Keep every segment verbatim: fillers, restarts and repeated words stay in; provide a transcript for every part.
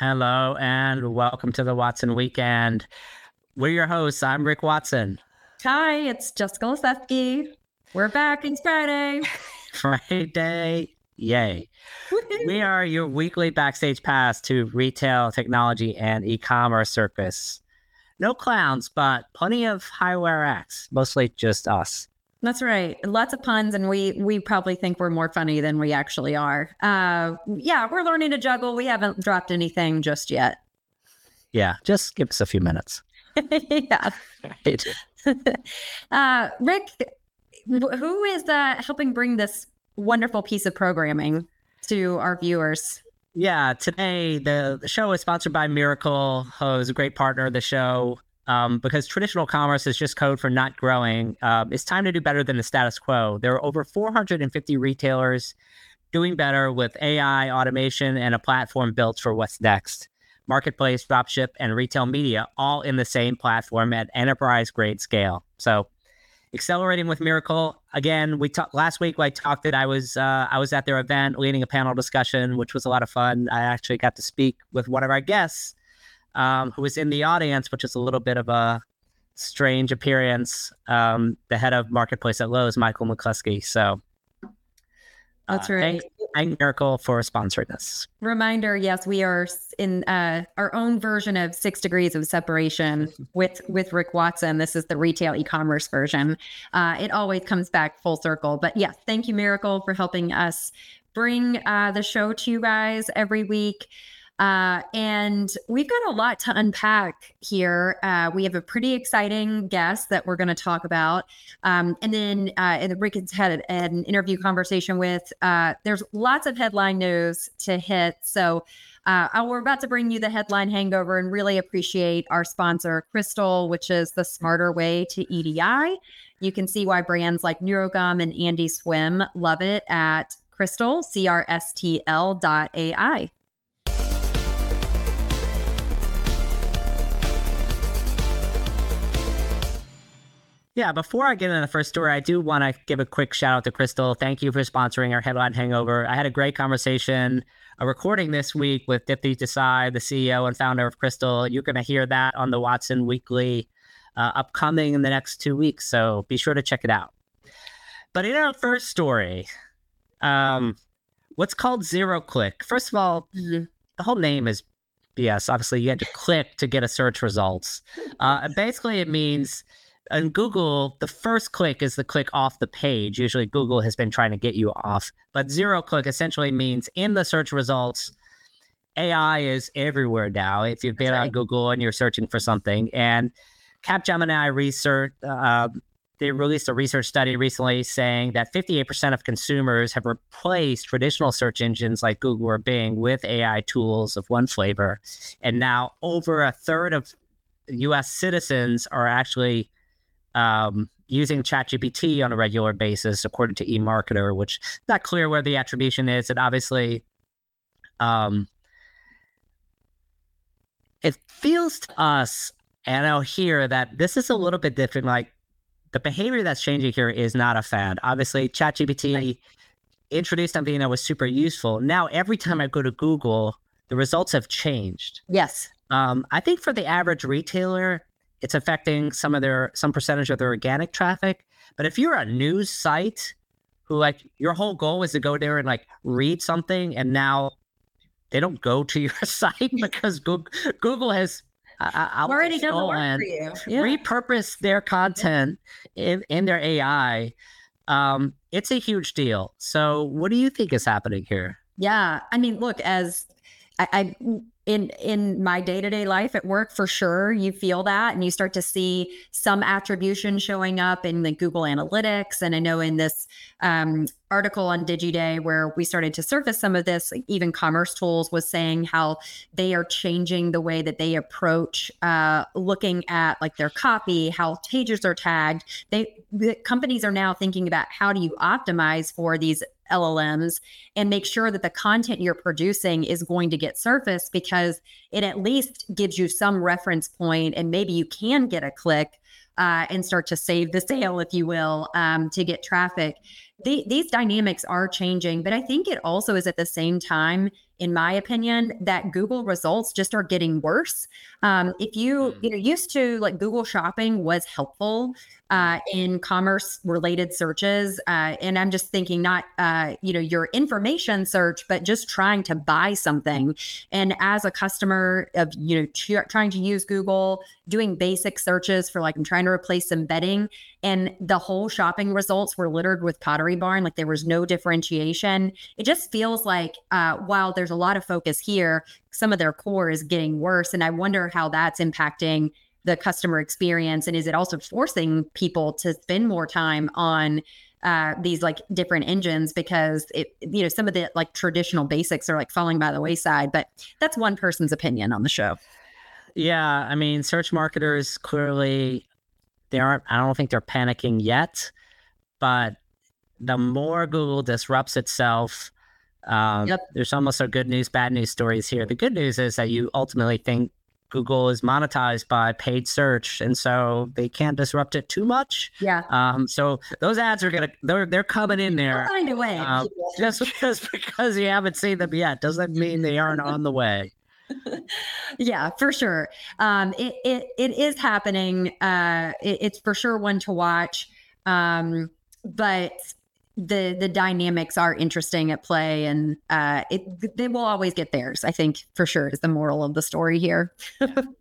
Hello and welcome to the Watson Weekend. We're your hosts. I'm Rick Watson. Hi, it's Jessica Lisewski. We're back. It's Friday. Friday. Yay. We are your weekly backstage pass to retail, technology, and e-commerce circus. No clowns, but plenty of high-wire acts, mostly just us. That's right. Lots of puns, and we we probably think we're more funny than we actually are. Uh, yeah, we're learning to juggle. We haven't dropped anything just yet. Yeah, just give us a few minutes. yeah. Right. uh, Rick, who is uh, helping bring this wonderful piece of programming to our viewers? Yeah, today the, the show is sponsored by Mirakl, who's a great partner of the show. Um, because traditional commerce is just code for not growing. Um, it's time to do better than the status quo. There are over four hundred fifty retailers doing better with A I, automation, and a platform built for what's next. Marketplace, dropship, and retail media all in the same platform at enterprise-grade scale. So, accelerating with Mirakl. Again, we talked last week. I talked that I was uh, I was at their event leading a panel discussion, which was a lot of fun. I actually got to speak with one of our guests, Um, who was in the audience, which is a little bit of a strange appearance, um, the head of Marketplace at Lowe's, Michael McCluskey. So that's uh, right. Thank, thank Mirakl for sponsoring us. Reminder, yes, we are in uh, our own version of Six Degrees of Separation with, with Rick Watson. This is the retail e-commerce version. Uh, it always comes back full circle. But yes, thank you, Mirakl, for helping us bring uh, the show to you guys every week. Uh, and we've got a lot to unpack here. Uh, we have a pretty exciting guest that we're going to talk about. Um, and then uh, and Rick has had an interview conversation with. Uh, there's lots of headline news to hit. So uh, we're about to bring you the headline hangover and really appreciate our sponsor, Crystal, which is the smarter way to E D I. You can see why brands like NeuroGum and Andy Swim love it at Crystal, C R S T L dot A I. Yeah, before I get into the first story, I do want to give a quick shout out to Crystal. Thank you for sponsoring our Headline Hangover. I had a great conversation, a recording this week with Dipti Desai, the C E O and founder of Crystal. You're going to hear that on the Watson Weekly uh, upcoming in the next two weeks, so be sure to check it out. But in our first story, um, what's called zero click. First of all, the whole name is B S. Obviously, you had to click to get a search results. Uh, basically, it means in Google, the first click is the click off the page. Usually Google has been trying to get you off. But zero click essentially means in the search results, A I is everywhere now. If you've been That's on right. Google and you're searching for something. And Capgemini research, uh, they released a research study recently saying that fifty-eight percent of consumers have replaced traditional search engines like Google or Bing with A I tools of one flavor. And now over a third of U S citizens are actually Um, using ChatGPT on a regular basis, according to eMarketer, which is not clear where the attribution is. And obviously, um, it feels to us, and I'll hear that this is a little bit different. Like the behavior that's changing here is not a fad. Obviously, ChatGPT introduced something that was super useful. Now, every time I go to Google, the results have changed. Yes. Um, I think for the average retailer, it's affecting some of their some percentage of their organic traffic. But if you're a news site who like your whole goal is to go there and like read something, and now they don't go to your site because Google, Google has uh, Already done the work for you. Yeah. repurposed their content in, in their A I. Um, it's a huge deal. So what do you think is happening here? Yeah. I mean, look, as I, I in in my day-to-day life at work, for sure, you feel that, and you start to see some attribution showing up in the Google Analytics. And I know in this um, article on DigiDay where we started to surface some of this, like even Commerce Tools was saying how they are changing the way that they approach uh, looking at like their copy, how pages are tagged. They the companies are now thinking about how do you optimize for these L L Ms and make sure that the content you're producing is going to get surfaced, because it at least gives you some reference point and maybe you can get a click uh, and start to save the sale, if you will, um, to get traffic. The, these dynamics are changing, but I think it also is at the same time, in my opinion, that Google results just are getting worse. Um, if you, you know, used to like Google Shopping was helpful uh, in commerce related searches. Uh, and I'm just thinking not, uh, you know, your information search, but just trying to buy something. And as a customer of, you know, ch- trying to use Google, doing basic searches for like, I'm trying to replace some bedding, and the whole shopping results were littered with Pottery Barn. Like there was no differentiation. It just feels like uh, while there's a lot of focus here, some of their core is getting worse. And I wonder how that's impacting the customer experience. And is it also forcing people to spend more time on uh, these like different engines, because it, you know, some of the like traditional basics are like falling by the wayside, but that's one person's opinion on the show. Yeah. I mean, search marketers clearly, they aren't, I don't think they're panicking yet, but the more Google disrupts itself, um, yep. there's almost a good news, bad news stories here. The good news is that you ultimately think Google is monetized by paid search, and so they can't disrupt it too much. Yeah. Um, so those ads are gonna they're they're coming in there. They'll find a way. Uh, just just because you haven't seen them yet doesn't mean they aren't on the way. Yeah, for sure. Um, it it it is happening. Uh, it, it's for sure one to watch. Um, but the the dynamics are interesting at play, and uh, it they will always get theirs. I think for sure is the moral of the story here. Exactly.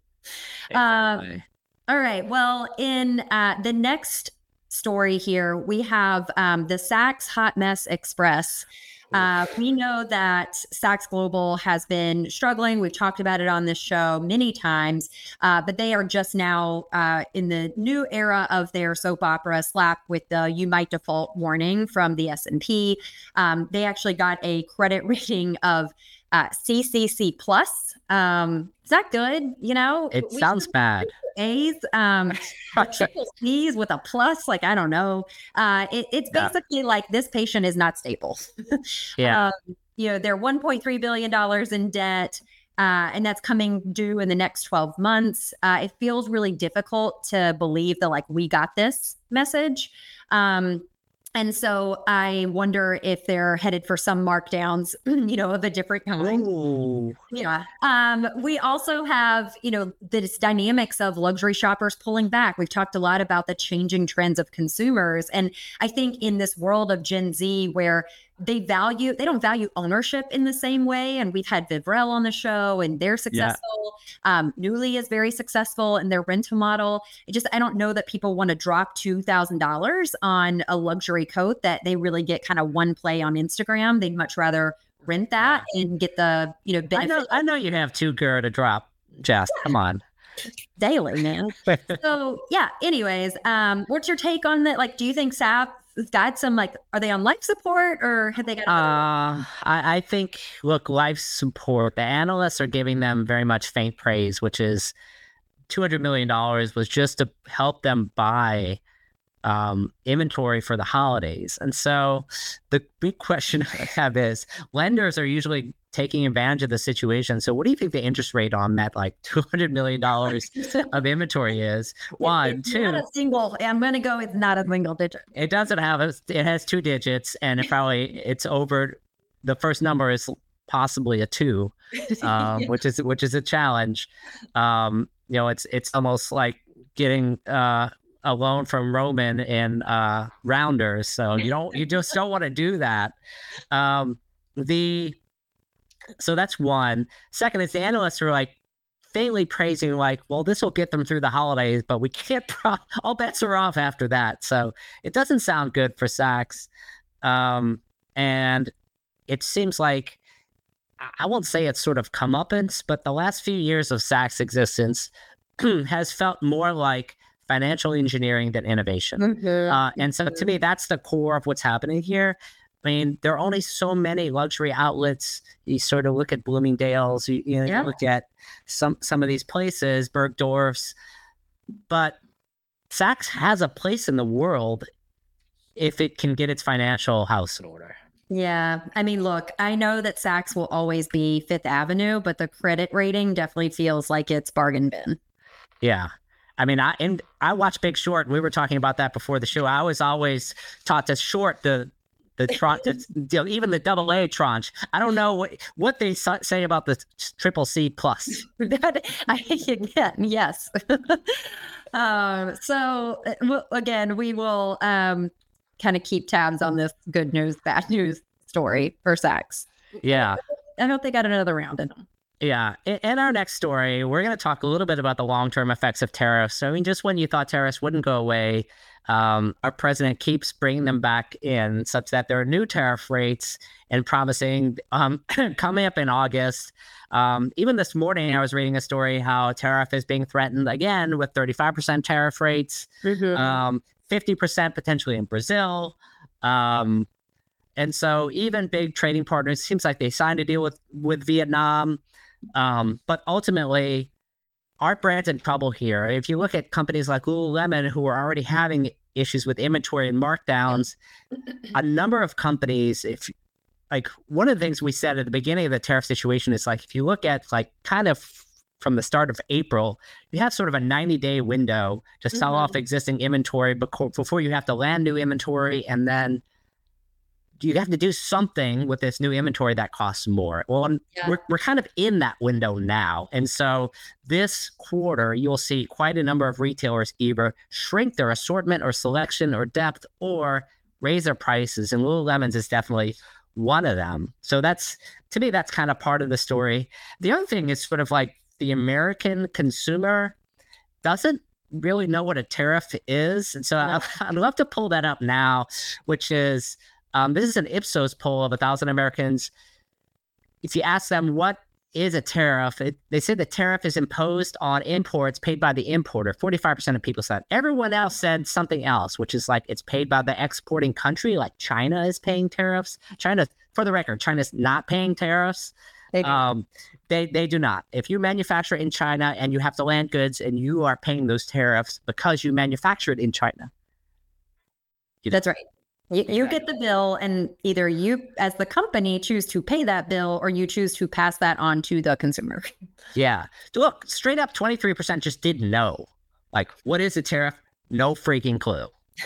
um, all right. Well, in uh, the next story here, we have um, the Saks Hot Mess Express. Uh, we know that Saks Global has been struggling. We've talked about it on this show many times, uh, but they are just now uh, in the new era of their soap opera, slapped with the "you might default" warning from the S and P. Um, they actually got a credit rating of uh, C C C plus. Um, is that good? You know, it we sounds bad. A's, um, triple C's with a plus. Like, I don't know. Uh, it, it's basically yeah. like this patient is not stable. yeah. Um, you know, they're one point three billion dollars in debt, uh, and that's coming due in the next twelve months. Uh, it feels really difficult to believe the like, we got this message. Um, And so I wonder if they're headed for some markdowns, you know, of a different kind. Ooh. Yeah. Um, we also have, you know, this dynamics of luxury shoppers pulling back. We've talked a lot about the changing trends of consumers. And I think in this world of Gen Z where they value, they don't value ownership in the same way. And we've had Vivrel on the show and they're successful. Yeah. Um, Nuuly is very successful in their rental model. It just, I don't know that people want to drop two thousand dollars on a luxury coat that they really get kind of one play on Instagram. They'd much rather rent that and get the, you know, benefit. I know, I know you have two girl to drop, Jess. Come on. Daily, man. So yeah, anyways, um, what's your take on that? Like, do you think S A P got some, like, are they on life support or have they got? Uh, I, I think, look, life support, the analysts are giving them very much faint praise, which is two hundred million dollars was just to help them buy um, inventory for the holidays. And so the big question I have is, lenders are usually taking advantage of the situation. So what do you think the interest rate on that like two hundred million dollars of inventory is? One, it's two. Not a single, I'm going to go with not a single digit. It doesn't have, a, it has two digits and it probably, it's over, the first number is possibly a two, um, which is, which is a challenge. Um, you know, it's, it's almost like getting, uh, a loan from Roman in uh, Rounders. So you don't, you just don't want to do that. Um, the, so that's one. Second is the analysts are like faintly praising, like, well, this will get them through the holidays, but we can't, pro- all bets are off after that. So it doesn't sound good for Saks. Um, and it seems like, I won't say it's sort of comeuppance, but the last few years of Saks' existence has felt more like financial engineering than innovation. Mm-hmm. Uh, and so to me, that's the core of what's happening here. I mean, there are only so many luxury outlets. You sort of look at Bloomingdale's, you, you, know, yeah. you look at some, some of these places, Bergdorf's, but Saks has a place in the world if it can get its financial house in order. Yeah. I mean, look, I know that Saks will always be Fifth Avenue, but the credit rating definitely feels like it's bargain bin. Yeah. I mean, I and I watch Big Short. We were talking about that before the show. I was always taught to short the the tranche, you know, even the double A tranche. I don't know what what they say about the triple C plus. That, I again, yes. um, so well, again, we will um, kind of keep tabs on this good news, bad news story for Saks. Yeah, I hope they got another round in them. Yeah. In, in our next story, we're going to talk a little bit about the long-term effects of tariffs. So, I mean, just when you thought tariffs wouldn't go away, um, our president keeps bringing them back in, such that there are new tariff rates and promising um, coming up in August. Um, even this morning, I was reading a story how tariff is being threatened again with thirty-five percent tariff rates, mm-hmm. um, fifty percent potentially in Brazil. Um, and so even big trading partners, seems like they signed a deal with, with Vietnam. Um, but ultimately, our brand's in trouble here. If you look at companies like Lululemon, who are already having issues with inventory and markdowns, a number of companies, if like one of the things we said at the beginning of the tariff situation is like, if you look at like kind of from the start of April, you have sort of a ninety day window to sell mm-hmm. off existing inventory before you have to land new inventory, and then you have to do something with this new inventory that costs more. Well, yeah. we're we're kind of in that window now. And so this quarter, you'll see quite a number of retailers either shrink their assortment or selection or depth or raise their prices. And Lululemon's is definitely one of them. So that's, to me, that's kind of part of the story. The other thing is sort of like the American consumer doesn't really know what a tariff is. And so yeah. I, I'd love to pull that up now, which is, Um, this is an Ipsos poll of a thousand Americans. If you ask them what is a tariff, it, they say the tariff is imposed on imports paid by the importer. forty-five percent of people said. Everyone else said something else, which is like it's paid by the exporting country, like China is paying tariffs. China, for the record, China's not paying tariffs. They, um, they they do not. If you manufacture in China and you have to land goods and you are paying those tariffs because you manufactured in China. You know, That's right. You, you get the bill, and either you, as the company, choose to pay that bill, or you choose to pass that on to the consumer. Yeah. Look, straight up, twenty-three percent just didn't know. Like, what is a tariff? No freaking clue.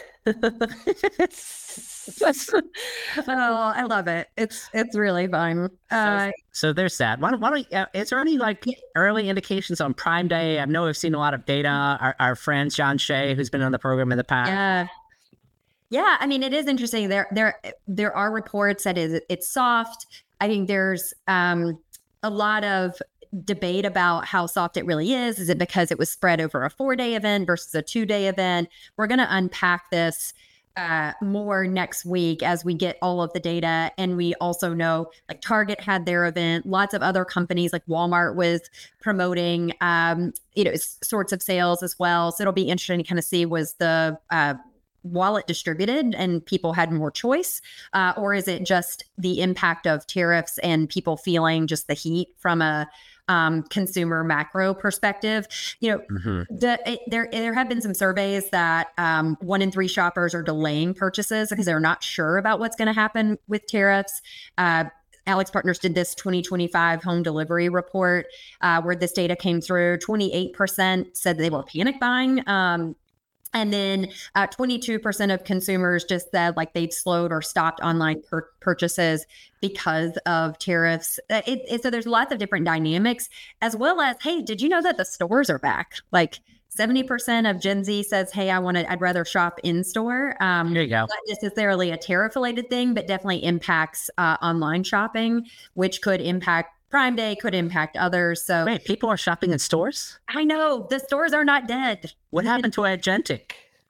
Oh, I love it. It's it's really fun. Uh, so, so they're sad. Why don't, why don't, uh, is there any like early indications on Prime Day? I know we've seen a lot of data. Our, our friend John Shea, who's been on the program in the past. Yeah. Yeah, I mean, it is interesting. There, there, there are reports that is it's soft. I think there's um, a lot of debate about how soft it really is. Is it because it was spread over a four-day event versus a two-day event? We're going to unpack this uh, more next week as we get all of the data, and we also know like Target had their event. Lots of other companies like Walmart was promoting, um, you know, sorts of sales as well. So it'll be interesting to kind of see was the uh, wallet distributed and people had more choice, uh, or is it just the impact of tariffs and people feeling just the heat from a um, consumer macro perspective? You know, mm-hmm. the, it, there there have been some surveys that um, one in three shoppers are delaying purchases because they're not sure about what's going to happen with tariffs. Uh, AlixPartners did this twenty twenty-five home delivery report uh, where this data came through. twenty-eight percent said they were panic buying. Um, And then uh, twenty-two percent of consumers just said like they've slowed or stopped online pur- purchases because of tariffs. It, it, so there's lots of different dynamics, as well as, hey, did you know that the stores are back? Like seventy percent of Gen Z says, hey, I want to, I'd rather shop in store. Um, there you go. Not necessarily a tariff related thing, but definitely impacts uh, online shopping, which could impact Prime Day, could impact others. So wait, people are shopping in stores? I know the stores are not dead. What happened to Agentic?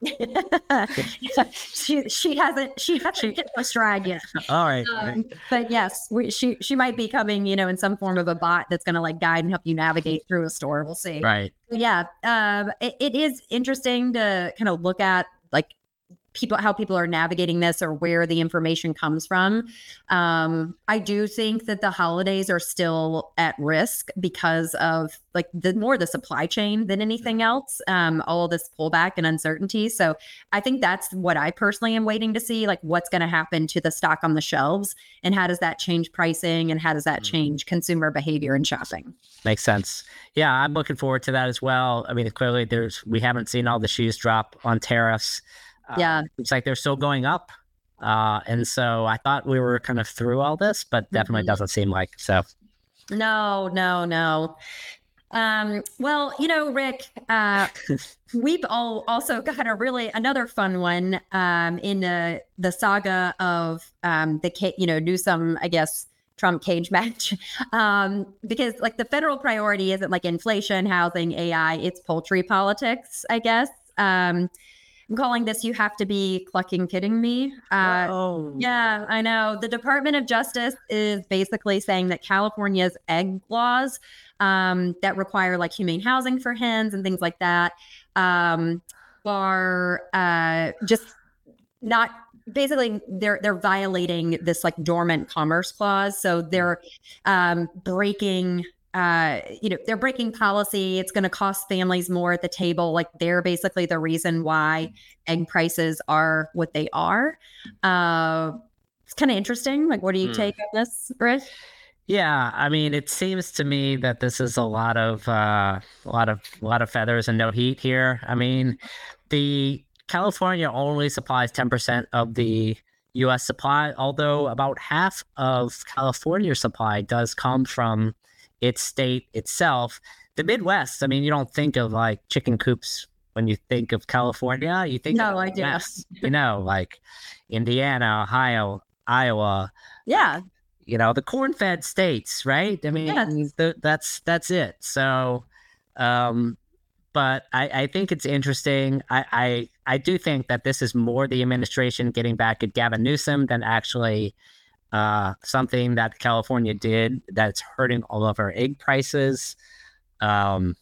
she she hasn't she hasn't hit a stride yet. All right, um, right. But yes, we, she she might be coming, you know, in some form of a bot that's going to like guide and help you navigate through a store. We'll see. Right. But yeah, um, it, it is interesting to kind of look at like people, how people are navigating this or where the information comes from. Um, I do think that the holidays are still at risk because of like the more the supply chain than anything else, um, all of this pullback and uncertainty. So I think that's what I personally am waiting to see, like what's going to happen to the stock on the shelves and how does that change pricing and how does that change consumer behavior in shopping? Makes sense. Yeah, I'm looking forward to that as well. I mean, clearly there's, we haven't seen all the shoes drop on tariffs. Yeah. Uh, it's like they're still going up. Uh, and so I thought we were kind of through all this, but definitely Mhm. doesn't seem like so. No, no, no. Um, well, you know, Rick, uh, we've all also got a really another fun one um, in uh, the saga of um, the, ca- you know, Newsom, I guess, Trump cage match, um, because like the federal priority isn't like inflation, housing, A I, it's poultry politics, I guess. Um, I'm calling this, you have to be clucking kidding me. Uh, Oh, yeah, I know. The Department of Justice is basically saying that California's egg laws um, that require like humane housing for hens and things like that um, are uh, just not basically they're they're violating this like dormant commerce clause. So they're um, breaking uh, you know, they're breaking policy. It's going to cost families more at the table. Like they're basically the reason why egg prices are what they are. Uh, it's kind of interesting. Like, what do you Hmm. take on this, Rich? Yeah, I mean, it seems to me that this is a lot of uh, a lot of a lot of feathers and no heat here. I mean, the California only supplies ten percent of the U S supply, although about half of California's supply does come from its state itself. The Midwest, I mean, you don't think of like chicken coops when you think of California. You think No, of I the do. West, you know, like Indiana, Ohio, Iowa. Yeah. You know, the corn-fed states, right? I mean, Yes. th- that's that's it. So, um, but I, I think it's interesting. I, I I do think that this is more the administration getting back at Gavin Newsom than actually uh, something that California did that's hurting all of our egg prices. Um,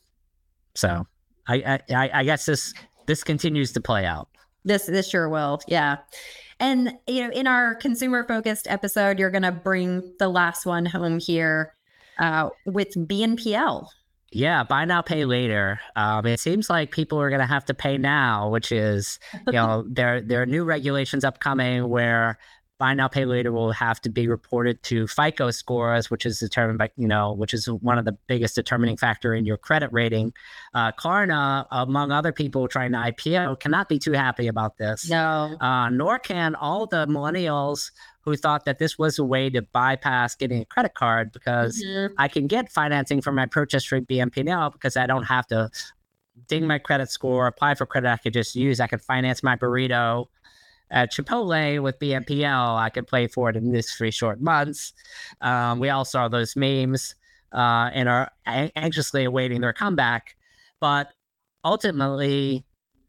so I, I I guess this this continues to play out. This this sure will. Yeah. And you know, in our consumer focused episode, you're gonna bring the last one home here uh, with B N P L. Yeah, buy now, pay later. Um, it seems like people are going to have to pay now, which is, you know, there there are new regulations upcoming where buy now, pay later will have to be reported to FICO scores, which is determined by, you know, which is one of the biggest determining factor in your credit rating. Uh, Klarna, among other people trying to I P O, cannot be too happy about this. No. Uh, nor can all the millennials who thought that this was a way to bypass getting a credit card because Mhm. I can get financing for my purchase through B N P L because I don't have to ding my credit score, apply for credit. I could just use, I could finance my burrito at Chipotle with B N P L. I could pay for it in these three short months. Um, we all saw those memes uh, and are a- anxiously awaiting their comeback. But ultimately,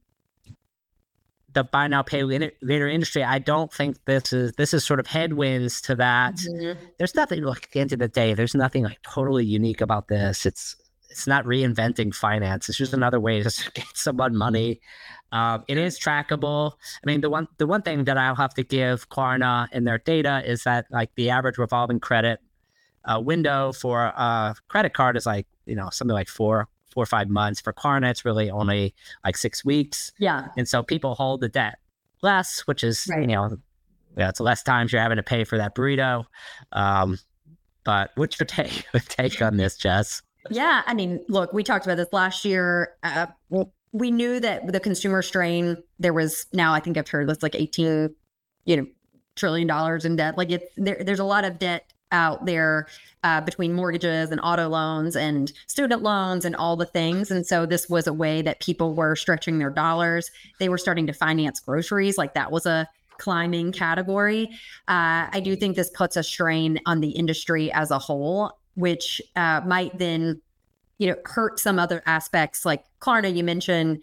the buy now pay later industry, I don't think this is this is sort of headwinds to that. Mhm. There's nothing, like at the end of the day, there's nothing like totally unique about this. It's it's not reinventing finance. It's just another way to get someone money. Um, it is trackable. I mean, the one the one thing that I'll have to give Klarna in their data is that like the average revolving credit uh, window for a credit card is like, you know, something like four four or five months. For Klarna, it's really only like six weeks. Yeah. And so people hold the debt less, which is, Right. you know, yeah, it's less times you're having to pay for that burrito. Um, but what's your take, take on this, Jess? Yeah, I mean, look, we talked about this last year. Uh, we knew that the consumer strain, there was now, I think I've heard that's like eighteen, you know, trillion dollars in debt. Like it's there, there's a lot of debt out there uh, between mortgages and auto loans and student loans and all the things. And so this was a way that people were stretching their dollars. They were starting to finance groceries. Like that was a climbing category. Uh, I do think this puts a strain on the industry as a whole, which uh, might then, you know, hurt some other aspects like Klarna. You mentioned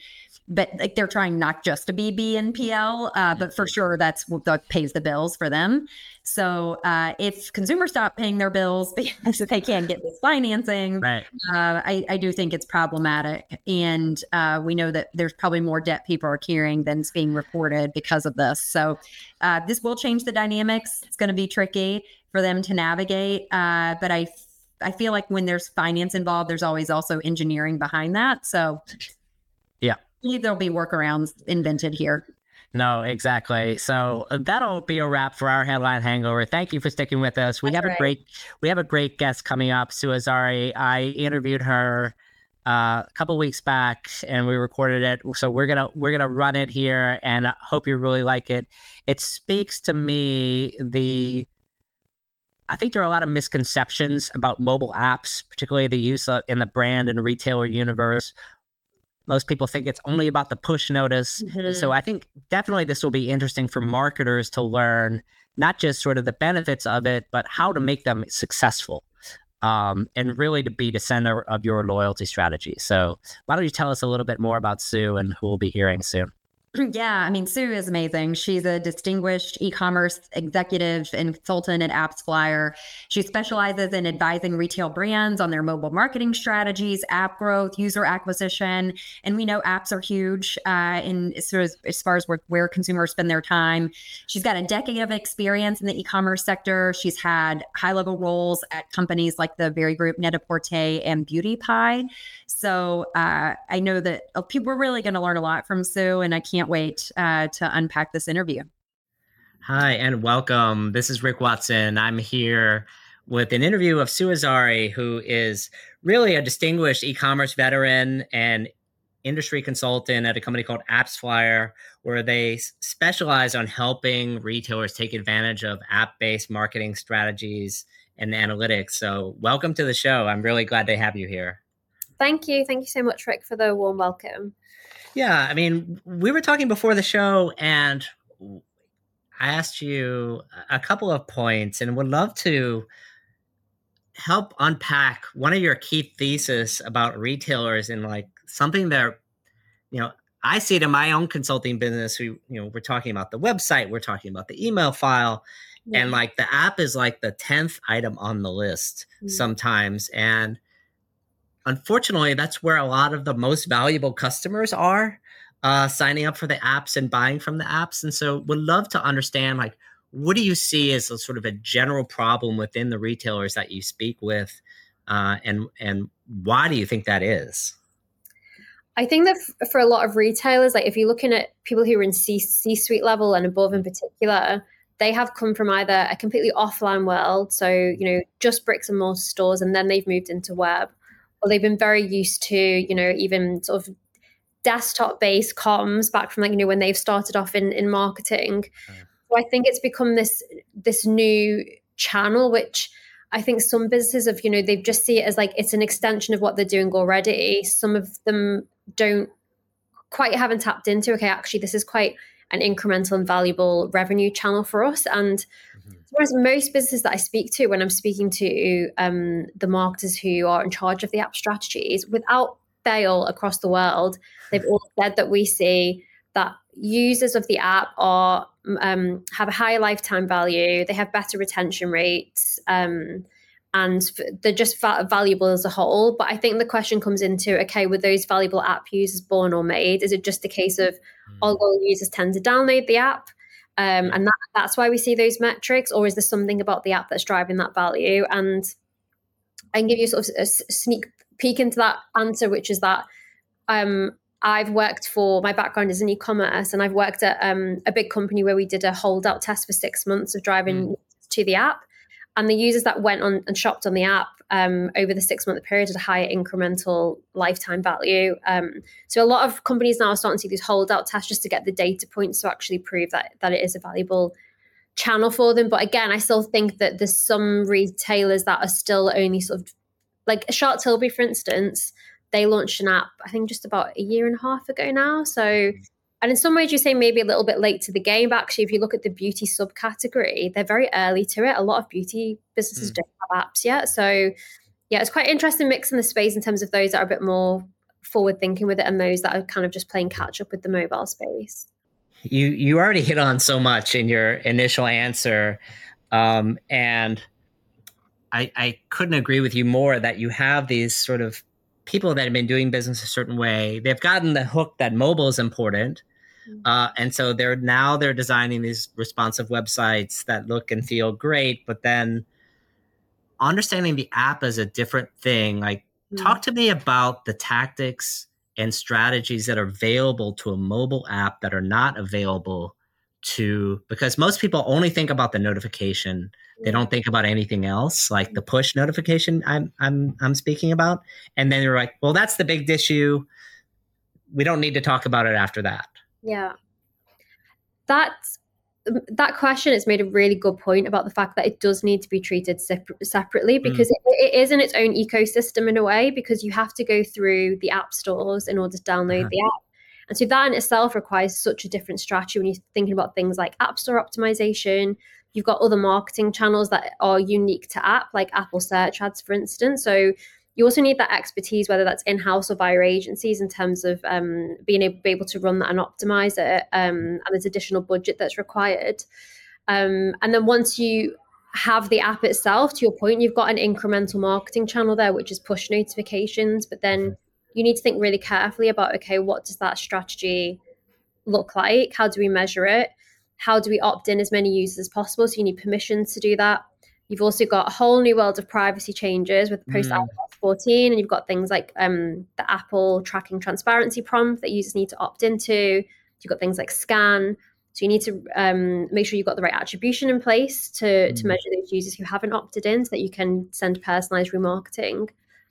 but like they're trying not just to be B N P L, uh, but for sure that's what pays the bills for them. So uh, if consumers stop paying their bills because they can't get this financing, right. uh, I, I do think it's problematic. And uh, we know that there's probably more debt people are carrying than is being reported because of this. So uh, this will change the dynamics. It's going to be tricky for them to navigate. Uh, but I, I feel like when there's finance involved, there's always also engineering behind that. So yeah, there'll be workarounds invented here. No, exactly. So uh, that'll be a wrap for our headline hangover. Thank you for sticking with us. We That's have right. a great, we have a great guest coming up, Sue Azari. I interviewed her uh, a couple weeks back, and we recorded it. So we're gonna we're gonna run it here, and I hope you really like it. It speaks to me the. I think there are a lot of misconceptions about mobile apps, particularly the use of, in the brand and retailer universe. Most people think it's only about the push notice. Mm-hmm. So I think definitely this will be interesting for marketers to learn, not just sort of the benefits of it, but how to make them successful, um, and really to be the center of your loyalty strategy. So why don't you tell us a little bit more about Sue and who we'll be hearing soon? Yeah, I mean, Sue is amazing. She's a distinguished e-commerce executive and consultant at AppsFlyer. She specializes in advising retail brands on their mobile marketing strategies, app growth, user acquisition. And we know apps are huge uh, in sort of as far as where, where consumers spend their time. She's got a decade of experience in the e-commerce sector. She's had high-level roles at companies like the Very Group, Net-a-Porter, and BeautyPie. So uh, I know that uh, people are really going to learn a lot from Sue, and I can't wait uh, to unpack this interview. Hi, and welcome. This is Rick Watson. I'm here with an interview of Sue Azari, who is really a distinguished e-commerce veteran and industry consultant at a company called AppsFlyer, where they specialize on helping retailers take advantage of app-based marketing strategies and analytics. So welcome to the show. I'm really glad to have you here. Thank you. Thank you so much, Rick, for the warm welcome. Yeah, I mean, we were talking before the show, and I asked you a couple of points and would love to help unpack one of your key theses about retailers and like something that, you know, I see it in my own consulting business. We, you know, we're talking about the website, we're talking about the email file, yeah. and like the app is like the tenth item on the list mm-hmm. sometimes. And unfortunately, that's where a lot of the most valuable customers are, uh, signing up for the apps and buying from the apps. And so would love to understand, like, what do you see as a sort of a general problem within the retailers that you speak with? Uh, and, and why do you think that is? I think that f- for a lot of retailers, like if you're looking at people who are in C- C-suite level and above in particular, they have come from either a completely offline world, so, you know, just bricks and mortar stores, and then they've moved into web. Or they've been very used to, you know, even sort of desktop-based comms back from like, you know, when they've started off in, in marketing. Uh, so I think it's become this this new channel, which I think some businesses have, you know, they've just see it as like it's an extension of what they're doing already. Some of them don't quite haven't tapped into, okay, actually, this is quite an incremental and valuable revenue channel for us. And mm-hmm. whereas most businesses that I speak to, when I'm speaking to um, the marketers who are in charge of the app strategies, without fail across the world, they've all said that we see that users of the app are um, have a higher lifetime value, they have better retention rates, um, and they're just va- valuable as a whole. But I think the question comes into, okay, were those valuable app users born or made? Is it just a case of mm. all loyal users tend to download the app? Um, yeah. And that, that's why we see those metrics, or is there something about the app that's driving that value? And I can give you sort of a sneak peek into that answer, which is that um, I've worked for, my background is in e-commerce, and I've worked at um, a big company where we did a holdout test for six months of driving mm. to the app. And the users that went on and shopped on the app um, over the six-month period had a higher incremental lifetime value. Um, so a lot of companies now are starting to see these holdout tests just to get the data points to actually prove that that it is a valuable channel for them. But again, I still think that there's some retailers that are still only sort of, like Charlotte Tilbury, for instance, they launched an app, I think just about a year and a half ago now. So, and in some ways you say maybe a little bit late to the game, but actually if you look at the beauty subcategory, they're very early to it. A lot of beauty businesses mm. don't have apps yet. So yeah, it's quite interesting mix in the space in terms of those that are a bit more forward thinking with it and those that are kind of just playing catch up with the mobile space. You you already hit on so much in your initial answer, um, and I, I couldn't agree with you more that you have these sort of people that have been doing business a certain way. They've gotten the hook that mobile is important. Uh, and so they're now they're designing these responsive websites that look and feel great, but then understanding the app as a different thing. Like, mm. talk to me about the tactics and strategies that are available to a mobile app that are not available to, because most people only think about the notification. They don't think about anything else, like the push notification I'm I'm I'm speaking about. And then you're like, well, that's the big issue. We don't need to talk about it after that. Yeah. That's that question has made a really good point about the fact that it does need to be treated separ- separately because mm. it, it is in its own ecosystem in a way, because you have to go through the app stores in order to download uh-huh. the app. And so that in itself requires such a different strategy when you're thinking about things like app store optimization. You've got other marketing channels that are unique to app, like Apple Search Ads, for instance. So you also need that expertise, whether that's in-house or via agencies, in terms of um, being able, be able to run that and optimize it. Um, and there's additional budget that's required. Um, and then once you have the app itself, to your point, you've got an incremental marketing channel there, which is push notifications. But then you need to think really carefully about, okay, what does that strategy look like? How do we measure it? How do we opt in as many users as possible? So you need permissions to do that. You've also got a whole new world of privacy changes with post iOS fourteen, and you've got things like um, the Apple tracking transparency prompt that users need to opt into. You've got things like scan. So you need to um, make sure you've got the right attribution in place to, mm. to measure those users who haven't opted in, so that you can send personalized remarketing.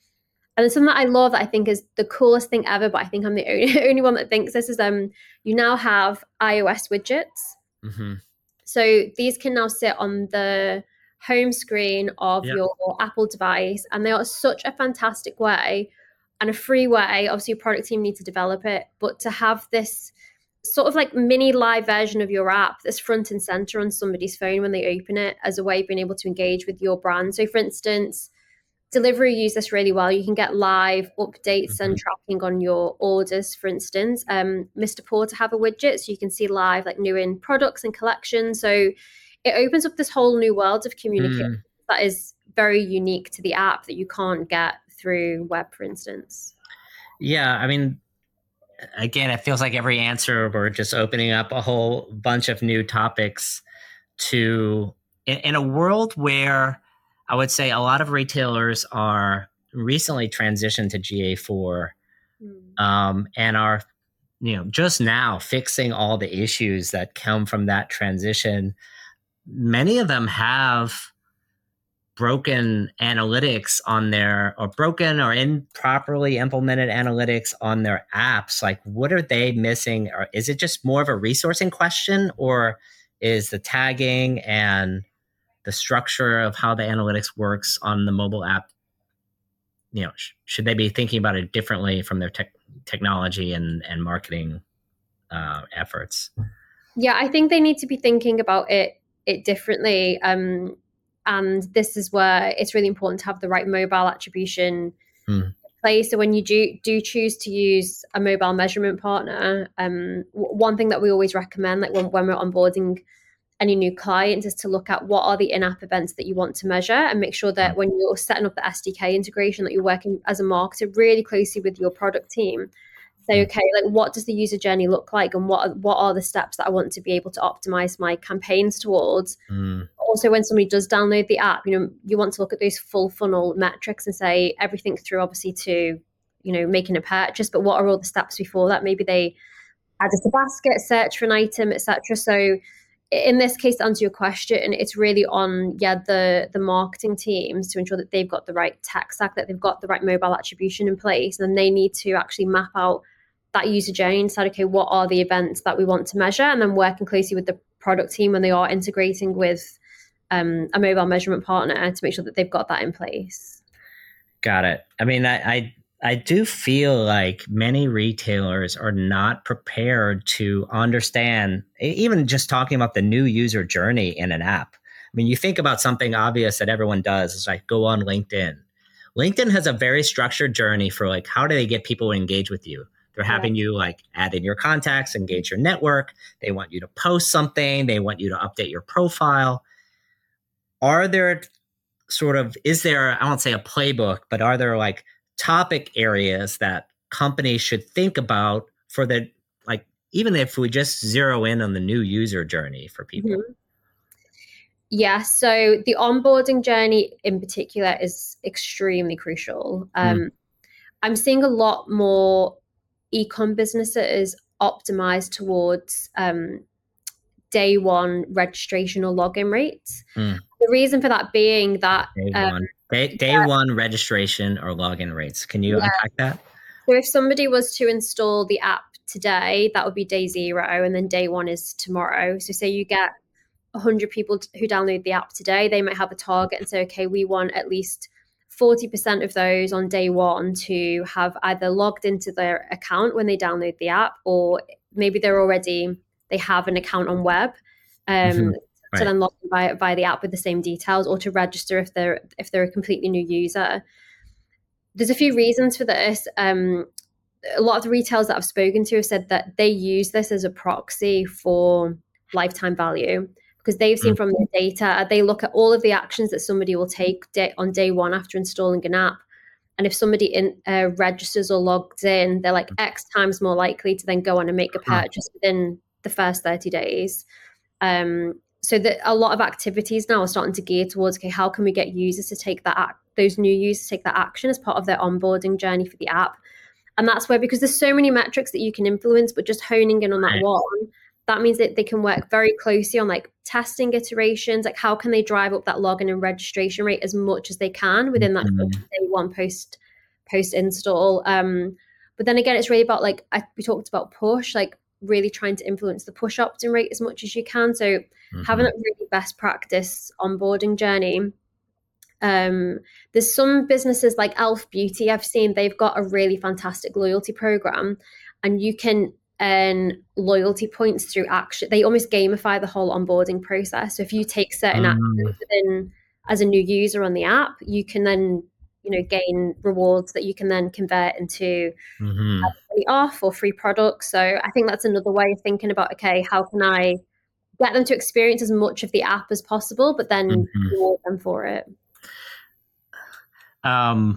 And then something that I love that I think is the coolest thing ever, but I think I'm the only, only one that thinks this, is um, you now have iOS widgets. Mm-hmm. So these can now sit on the home screen of yep. your Apple device, and they are such a fantastic way and a free way. Obviously, your product team need to develop it, but to have this sort of like mini live version of your app that's front and center on somebody's phone when they open it, as a way of being able to engage with your brand. So for instance, Deliveroo use this really well. You can get live updates mm-hmm. and tracking on your orders, for instance. Um, Mister Porter have a widget, so you can see live like new in products and collections. So it opens up this whole new world of communication mm. that is very unique to the app that you can't get through web, for instance. Yeah, I mean, again, it feels like every answer we're just opening up a whole bunch of new topics to in, in a world where I would say a lot of retailers are recently transitioned to G A four mm. um, and are, you know, just now fixing all the issues that come from that transition. Many of them have broken analytics on their, or broken or improperly implemented analytics on their apps. Like, what are they missing? Or is it just more of a resourcing question, or is the tagging and the structure of how the analytics works on the mobile app, you know, sh- should they be thinking about it differently from their tech technology and, and marketing uh, efforts? Yeah, I think they need to be thinking about it it differently. Um, and this is where it's really important to have the right mobile attribution hmm. in place. So when you do do choose to use a mobile measurement partner, um, w- one thing that we always recommend, like when, when we're onboarding any new clients, is to look at what are the in-app events that you want to measure, and make sure that when you're setting up the S D K integration, that you're working as a marketer really closely with your product team. Say, okay, like what does the user journey look like, and what are, what are the steps that I want to be able to optimize my campaigns towards? Mm. Also, when somebody does download the app, you know, you want to look at those full funnel metrics and say everything through, obviously, to, you know, making a purchase, but what are all the steps before that? Maybe they add it to basket, search for an item, et cetera. So in this case, to answer your question, it's really on, yeah, the, the marketing teams to ensure that they've got the right tech stack, that they've got the right mobile attribution in place. And then they need to actually map out that user journey and decide, okay, what are the events that we want to measure? And then working closely with the product team when they are integrating with um, a mobile measurement partner to make sure that they've got that in place. Got it. I mean, I, I I do feel like many retailers are not prepared to understand, even just talking about the new user journey in an app. I mean, you think about something obvious that everyone does, is like go on LinkedIn LinkedIn has a very structured journey for like, how do they get people to engage with you? They're having you like add in your contacts, engage your network. They want you to post something. They want you to update your profile. Are there sort of, is there, I won't say a playbook, but are there like topic areas that companies should think about for the, like, even if we just zero in on the new user journey for people? Mm-hmm. Yeah, so the onboarding journey in particular is extremely crucial. Um, mm. I'm seeing a lot more e-com businesses optimized towards um, day one registration or login rates. Mm. The reason for that being that day um, one, day, day yeah, one registration or login rates. Can you yeah. unpack that? So if somebody was to install the app today, that would be day zero, and then day one is tomorrow. So say you get one hundred people who download the app today, they might have a target and say, okay, we want at least forty percent of those on day one to have either logged into their account when they download the app, or maybe they're already, they have an account on web. Um, mm-hmm. Right. To then log in via, via the app with the same details, or to register if they're if they're a completely new user. There's a few reasons for this. Um, a lot of the retailers that I've spoken to have said that they use this as a proxy for lifetime value, because they've seen mm. from the data, they look at all of the actions that somebody will take day, on day one after installing an app. And if somebody in, uh, registers or logs in, they're like X times more likely to then go on and make a purchase within the first thirty days. Um, so that a lot of activities now are starting to gear towards, okay, how can we get users to take that, act, those new users to take that action as part of their onboarding journey for the app? And that's where, because there's so many metrics that you can influence, but just honing in on that one, that means that they can work very closely on like testing iterations, like how can they drive up that login and registration rate as much as they can within that mm-hmm. day one post post install. Um, but then again, it's really about like, I, we talked about push, like really trying to influence the push opt-in rate as much as you can. So mm-hmm. having that really best practice onboarding journey. Um, there's some businesses like Elf Beauty I've seen, they've got a really fantastic loyalty program, and you can earn loyalty points through action. They almost gamify the whole onboarding process. So if you take certain mm. actions within as a new user on the app, you can then, you know, gain rewards that you can then convert into mm-hmm. off or free products. So I think that's another way of thinking about, okay, how can I get them to experience as much of the app as possible, but then mm-hmm. reward them for it. Um,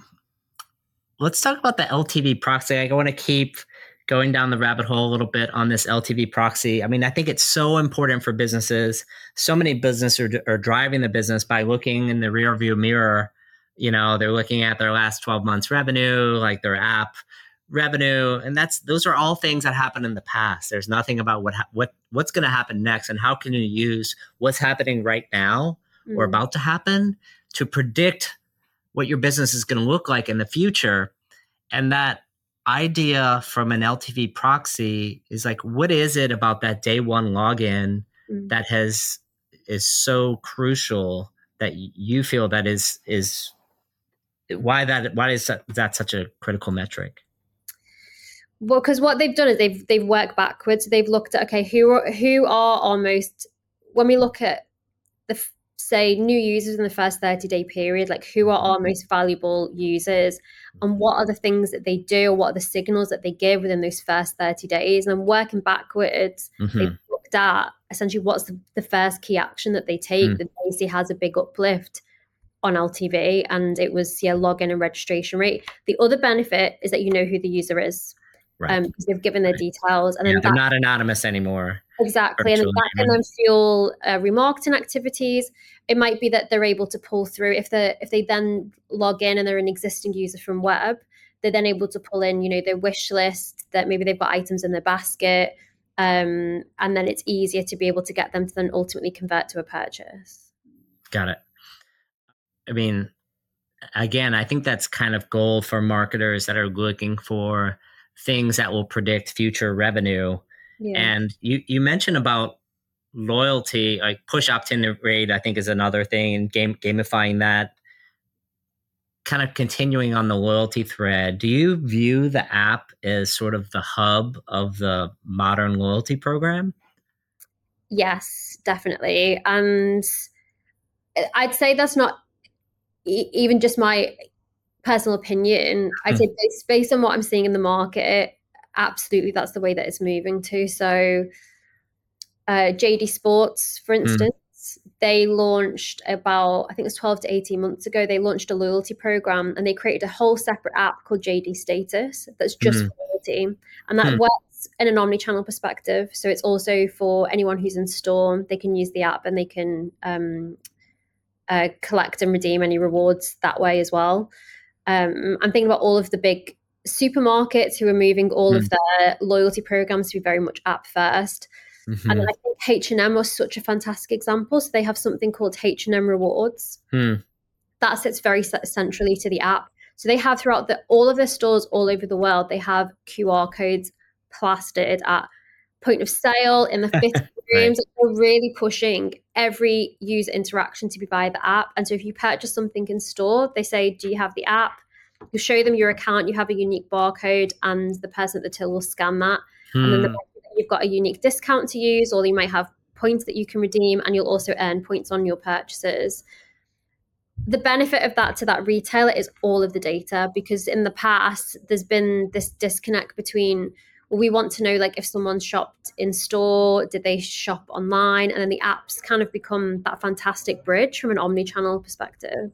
let's talk about the L T V proxy. I want to keep going down the rabbit hole a little bit on this L T V proxy. I mean, I think it's so important for businesses. So many businesses are, are driving the business by looking in the rear view mirror. You know, they're looking at their last twelve months revenue, like their app revenue. And that's, those are all things that happened in the past. There's nothing about what, what, what's going to happen next, and how can you use what's happening right now mm. or about to happen to predict what your business is going to look like in the future. And that idea from an L T V proxy is like, what is it about that day one login mm. that has is so crucial that you feel that is is why that why is that, that such a critical metric? Well, because what they've done is they've they've worked backwards. They've looked at, okay, who are, who are our most, when we look at the say new users in the first thirty day period, like who are our most valuable users, and what are the things that they do, or what are the signals that they give within those first thirty days, and then working backwards, mm-hmm. they've looked at essentially what's the, the first key action that they take mm. that they see has a big uplift on L T V, and it was yeah login and registration rate. The other benefit is that you know who the user is. Right. Um, because they've given their right. details, and then yeah, they're not anonymous anymore. Exactly, and then that can then fuel uh, remarketing activities. It might be that they're able to pull through if they if they then log in and they're an existing user from web, they're then able to pull in, you know, their wish list, that maybe they've got items in their basket, um, and then it's easier to be able to get them to then ultimately convert to a purchase. Got it. I mean, again, I think that's kind of gold for marketers that are looking for things that will predict future revenue. Yeah. And you, you mentioned about loyalty, like push opt-in rate, I think is another thing, and game, gamifying that, kind of continuing on the loyalty thread. Do you view the app as sort of the hub of the modern loyalty program? Yes, definitely. And I'd say that's not e- even just my personal opinion, I'd say based, based on what I'm seeing in the market, absolutely that's the way that it's moving to. So uh, J D Sports, for instance, mm. they launched about, I think it was twelve to eighteen months ago, they launched a loyalty program and they created a whole separate app called J D Status that's just mm. for loyalty. And that mm. works in an omni-channel perspective. So it's also for anyone who's in store, they can use the app and they can um, uh, collect and redeem any rewards that way as well. Um, I'm thinking about all of the big supermarkets who are moving all mm. of their loyalty programs to be very much app first. Mm-hmm. And I think H and M was such a fantastic example. So they have something called H and M Rewards. Mm. That sits very centrally to the app. So they have throughout the, all of their stores all over the world, they have Q R codes plastered at point of sale, in the fitting rooms. Right. They're really pushing every user interaction to be via the app. And so if you purchase something in store, they say, do you have the app? You show them your account, you have a unique barcode, and the person at the till will scan that. Hmm. And then the, you've got a unique discount to use, or you might have points that you can redeem, and you'll also earn points on your purchases. The benefit of that to that retailer is all of the data, because in the past, there's been this disconnect between, well, we want to know, like, if someone shopped in store, did they shop online? And then the apps kind of become that fantastic bridge from an omni-channel perspective.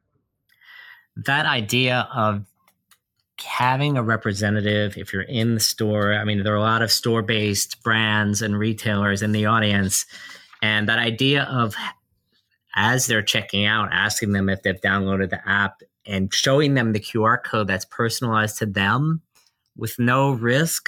That idea of having a representative, if you're in the store, I mean, there are a lot of store-based brands and retailers in the audience, and that idea of, as they're checking out, asking them if they've downloaded the app and showing them the Q R code that's personalized to them with no risk,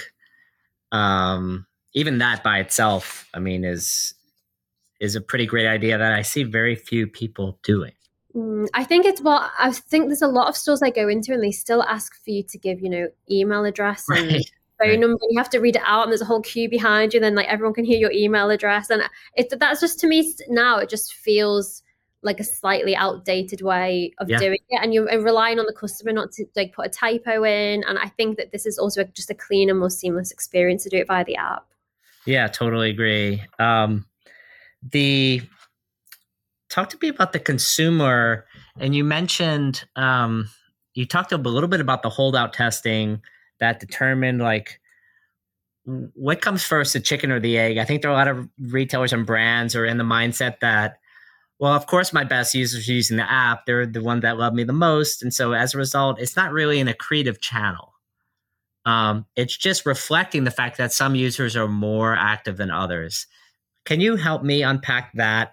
um, even that by itself, I mean, is is a pretty great idea that I see very few people doing. I think it's well, I think there's a lot of stores I go into and they still ask for you to give, you know, email address and right. phone right. number. You have to read it out and there's a whole queue behind you. And then like everyone can hear your email address. And it, that's just, to me now, it just feels like a slightly outdated way of yeah. doing it. And you're relying on the customer not to like put a typo in. And I think that this is also just a cleaner, more seamless experience to do it via the app. Yeah, totally agree. Um, the... Talk to me about the consumer. And you mentioned, um, you talked a little bit about the holdout testing that determined like what comes first, the chicken or the egg. I think there are a lot of retailers and brands are in the mindset that, well, of course, my best users are using the app. They're the one that love me the most. And so as a result, it's not really an accretive channel. Um, it's just reflecting the fact that some users are more active than others. Can you help me unpack that?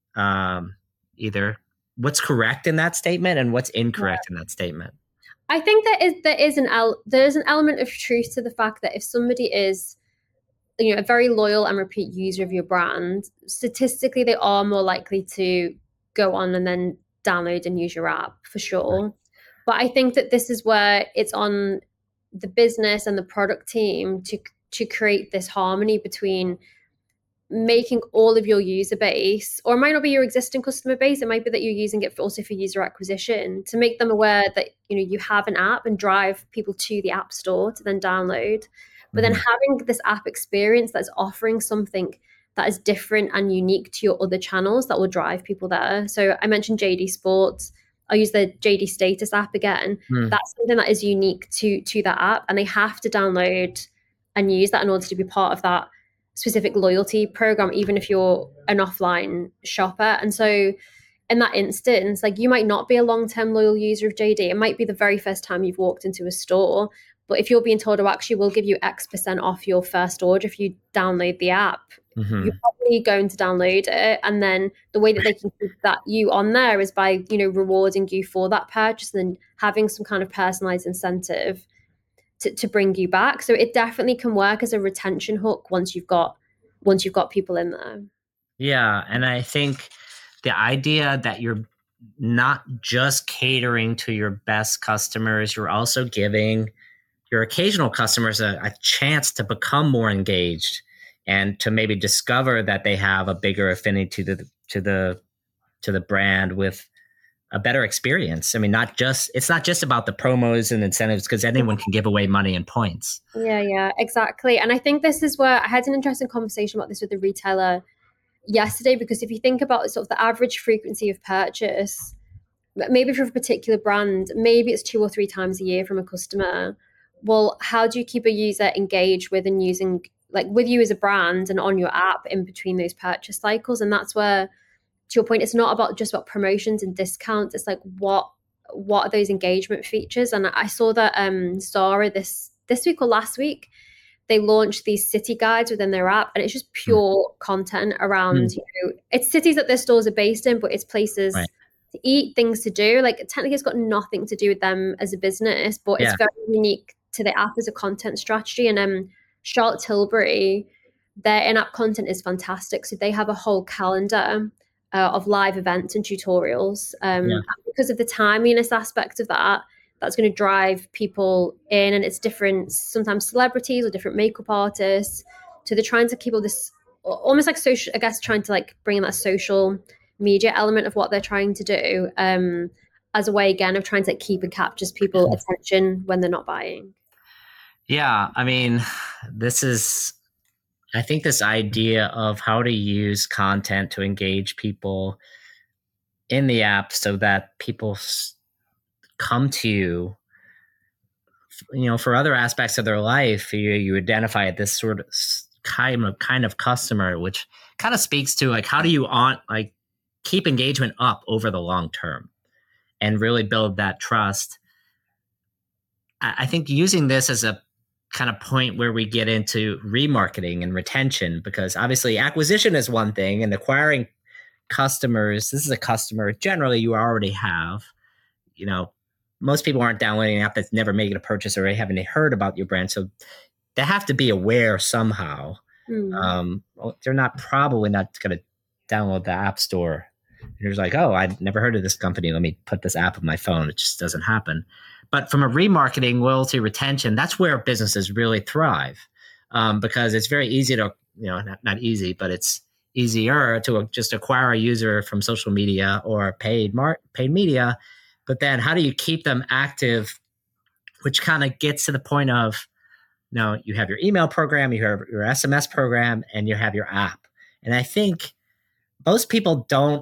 Um, either what's correct in that statement and what's incorrect yeah. in that statement? I think there is there is an el- there is an element of truth to the fact that if somebody is, you know, a very loyal and repeat user of your brand, statistically they are more likely to go on and then download and use your app for sure. Right. But I think that this is where it's on the business and the product team to to create this harmony between making all of your user base, or it might not be your existing customer base, it might be that you're using it for also for user acquisition, to make them aware that, you know, you have an app and drive people to the app store to then download. But mm-hmm. then having this app experience that's offering something that is different and unique to your other channels that will drive people there. So I mentioned J D Sports. I'll use the J D Status app again. Mm. That's something that is unique to to that app, and they have to download and use that in order to be part of that specific loyalty program, even if you're an offline shopper. And so in that instance, like, you might not be a long-term loyal user of J D. It might be the very first time you've walked into a store, but if you're being told, oh, actually we'll give you X percent off your first order if you download the app, mm-hmm. you're probably going to download it. And then the way that they can keep that you on there is by, you know, rewarding you for that purchase and then having some kind of personalized incentive To, to bring you back. So it definitely can work as a retention hook once you've got once you've got people in there. Yeah, and I think the idea that you're not just catering to your best customers, you're also giving your occasional customers a, a chance to become more engaged and to maybe discover that they have a bigger affinity to the to the to the brand with a better experience. I mean, not just, it's not just about the promos and incentives, because anyone can give away money and points. Yeah, yeah, exactly. And I think this is where I had an interesting conversation about this with the retailer yesterday, because if you think about sort of the average frequency of purchase maybe for a particular brand, maybe it's two or three times a year from a customer. Well, how do you keep a user engaged with and using, like with you as a brand and on your app in between those purchase cycles? And that's where, to your point, it's not about just about promotions and discounts. It's like, what what are those engagement features? And I saw that um Zara this this week or last week, they launched these city guides within their app, and it's just pure mm. content around, mm. you know, it's cities that their stores are based in, but it's places right. to eat, things to do. Like technically it's got nothing to do with them as a business, but yeah. it's very unique to the app as a content strategy. And um Charlotte Tilbury, their in-app content is fantastic. So they have a whole calendar uh, of live events and tutorials. Um, yeah. Because of the timeliness aspect of that, that's going to drive people in, and it's different, sometimes celebrities or different makeup artists. So they're trying to keep all this, almost like social, I guess, trying to like bring in that social media element of what they're trying to do um, as a way, again, of trying to like, keep and capture people's attention when they're not buying. Yeah, I mean, this is, I think this idea of how to use content to engage people in the app so that people come to you, you know, for other aspects of their life. You, you identify this sort of kind of kind of customer, which kind of speaks to like, how do you on like keep engagement up over the long term and really build that trust? I, I think using this as a kind of point where we get into remarketing and retention, because obviously acquisition is one thing, and acquiring customers, this is a customer generally you already have. You know, most people aren't downloading an app that's never making a purchase or haven't heard about your brand, so they have to be aware somehow. Mm. Um, they're not probably not going to download the app store. You're just like, oh, I've never heard of this company. Let me put this app on my phone. It just doesn't happen. But from a remarketing, loyalty, retention, that's where businesses really thrive, um, because it's very easy to, you know, not, not easy, but it's easier to just acquire a user from social media or paid mar- paid media. But then how do you keep them active, which kind of gets to the point of, you know, you have your email program, you have your S M S program, and you have your app. And I think most people don't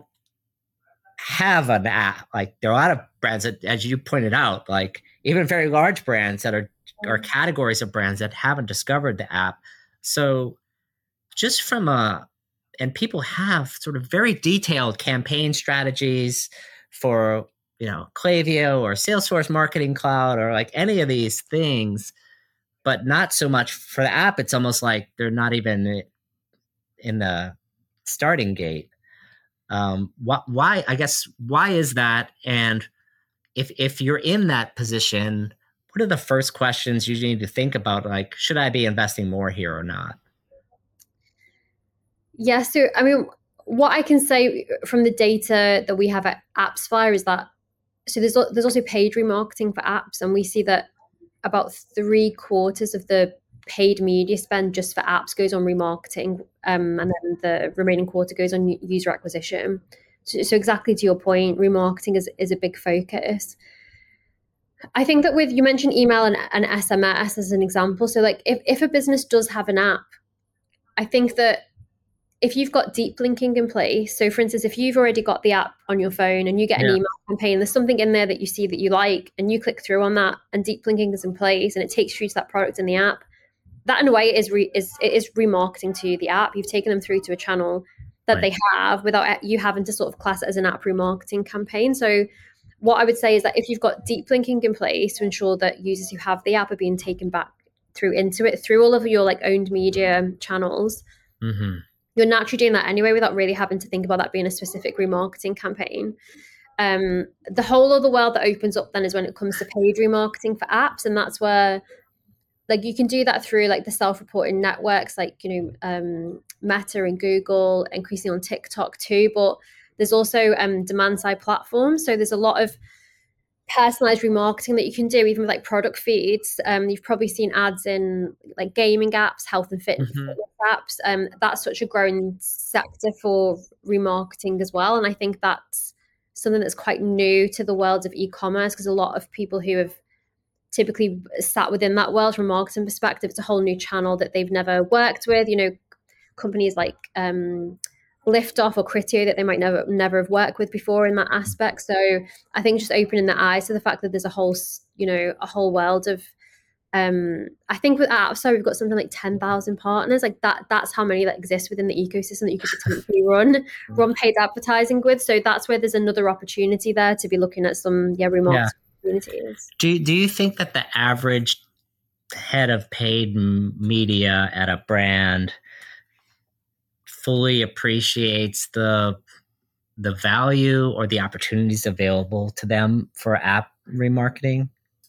have an app. Like there are a lot of brands that, as you pointed out, like even very large brands that are, are categories of brands that haven't discovered the app. So just from a, and people have sort of very detailed campaign strategies for, you know, Klaviyo or Salesforce Marketing Cloud or like any of these things, but not so much for the app. It's almost like they're not even in the starting gate. Um, wh- why, I guess, why is that? And if if you're in that position, what are the first questions you need to think about? Like, should I be investing more here or not? Yeah, so I mean, what I can say from the data that we have at AppsFlyer is that, so there's there's also paid remarketing for apps, and we see that about three quarters of the paid media spend just for apps goes on remarketing, um, and then the remaining quarter goes on user acquisition. So, so exactly to your point, remarketing is, is a big focus. I think that with, you mentioned email and, and S M S as an example. So like if, if a business does have an app, I think that if you've got deep linking in place, so for instance, if you've already got the app on your phone and you get an yeah. email campaign, there's something in there that you see that you like, and you click through on that, and deep linking is in place, and it takes you to that product in the app, that in a way is re, is it is remarketing to the app. You've taken them through to a channel that right. they have without you having to sort of class it as an app remarketing campaign. So what I would say is that if you've got deep linking in place to ensure that users who have the app are being taken back through into it through all of your like owned media channels, mm-hmm. you're naturally doing that anyway without really having to think about that being a specific remarketing campaign. Um, the whole other world that opens up then is when it comes to paid remarketing for apps, and that's where like you can do that through like the self-reporting networks like, you know, um, Meta and Google, increasingly on TikTok too. But there's also um, demand side platforms. So there's a lot of personalized remarketing that you can do, even with like product feeds. Um, you've probably seen ads in like gaming apps, health and fitness mm-hmm. apps. Um, that's such a growing sector for remarketing as well. And I think that's something that's quite new to the world of e-commerce, because a lot of people who have typically sat within that world from a marketing perspective, it's a whole new channel that they've never worked with. You know, companies like um, Liftoff or Criteo that they might never never have worked with before in that aspect. So I think just opening their eyes to the fact that there's a whole, you know, a whole world of, um, I think with Appstar, we've got something like ten thousand partners. Like that, that's how many that exist within the ecosystem that you could potentially run, run paid advertising with. So that's where there's another opportunity there to be looking at some, yeah, remarketing Yeah. opportunities. Do, do you think that the average head of paid m- media at a brand fully appreciates the the value or the opportunities available to them for app remarketing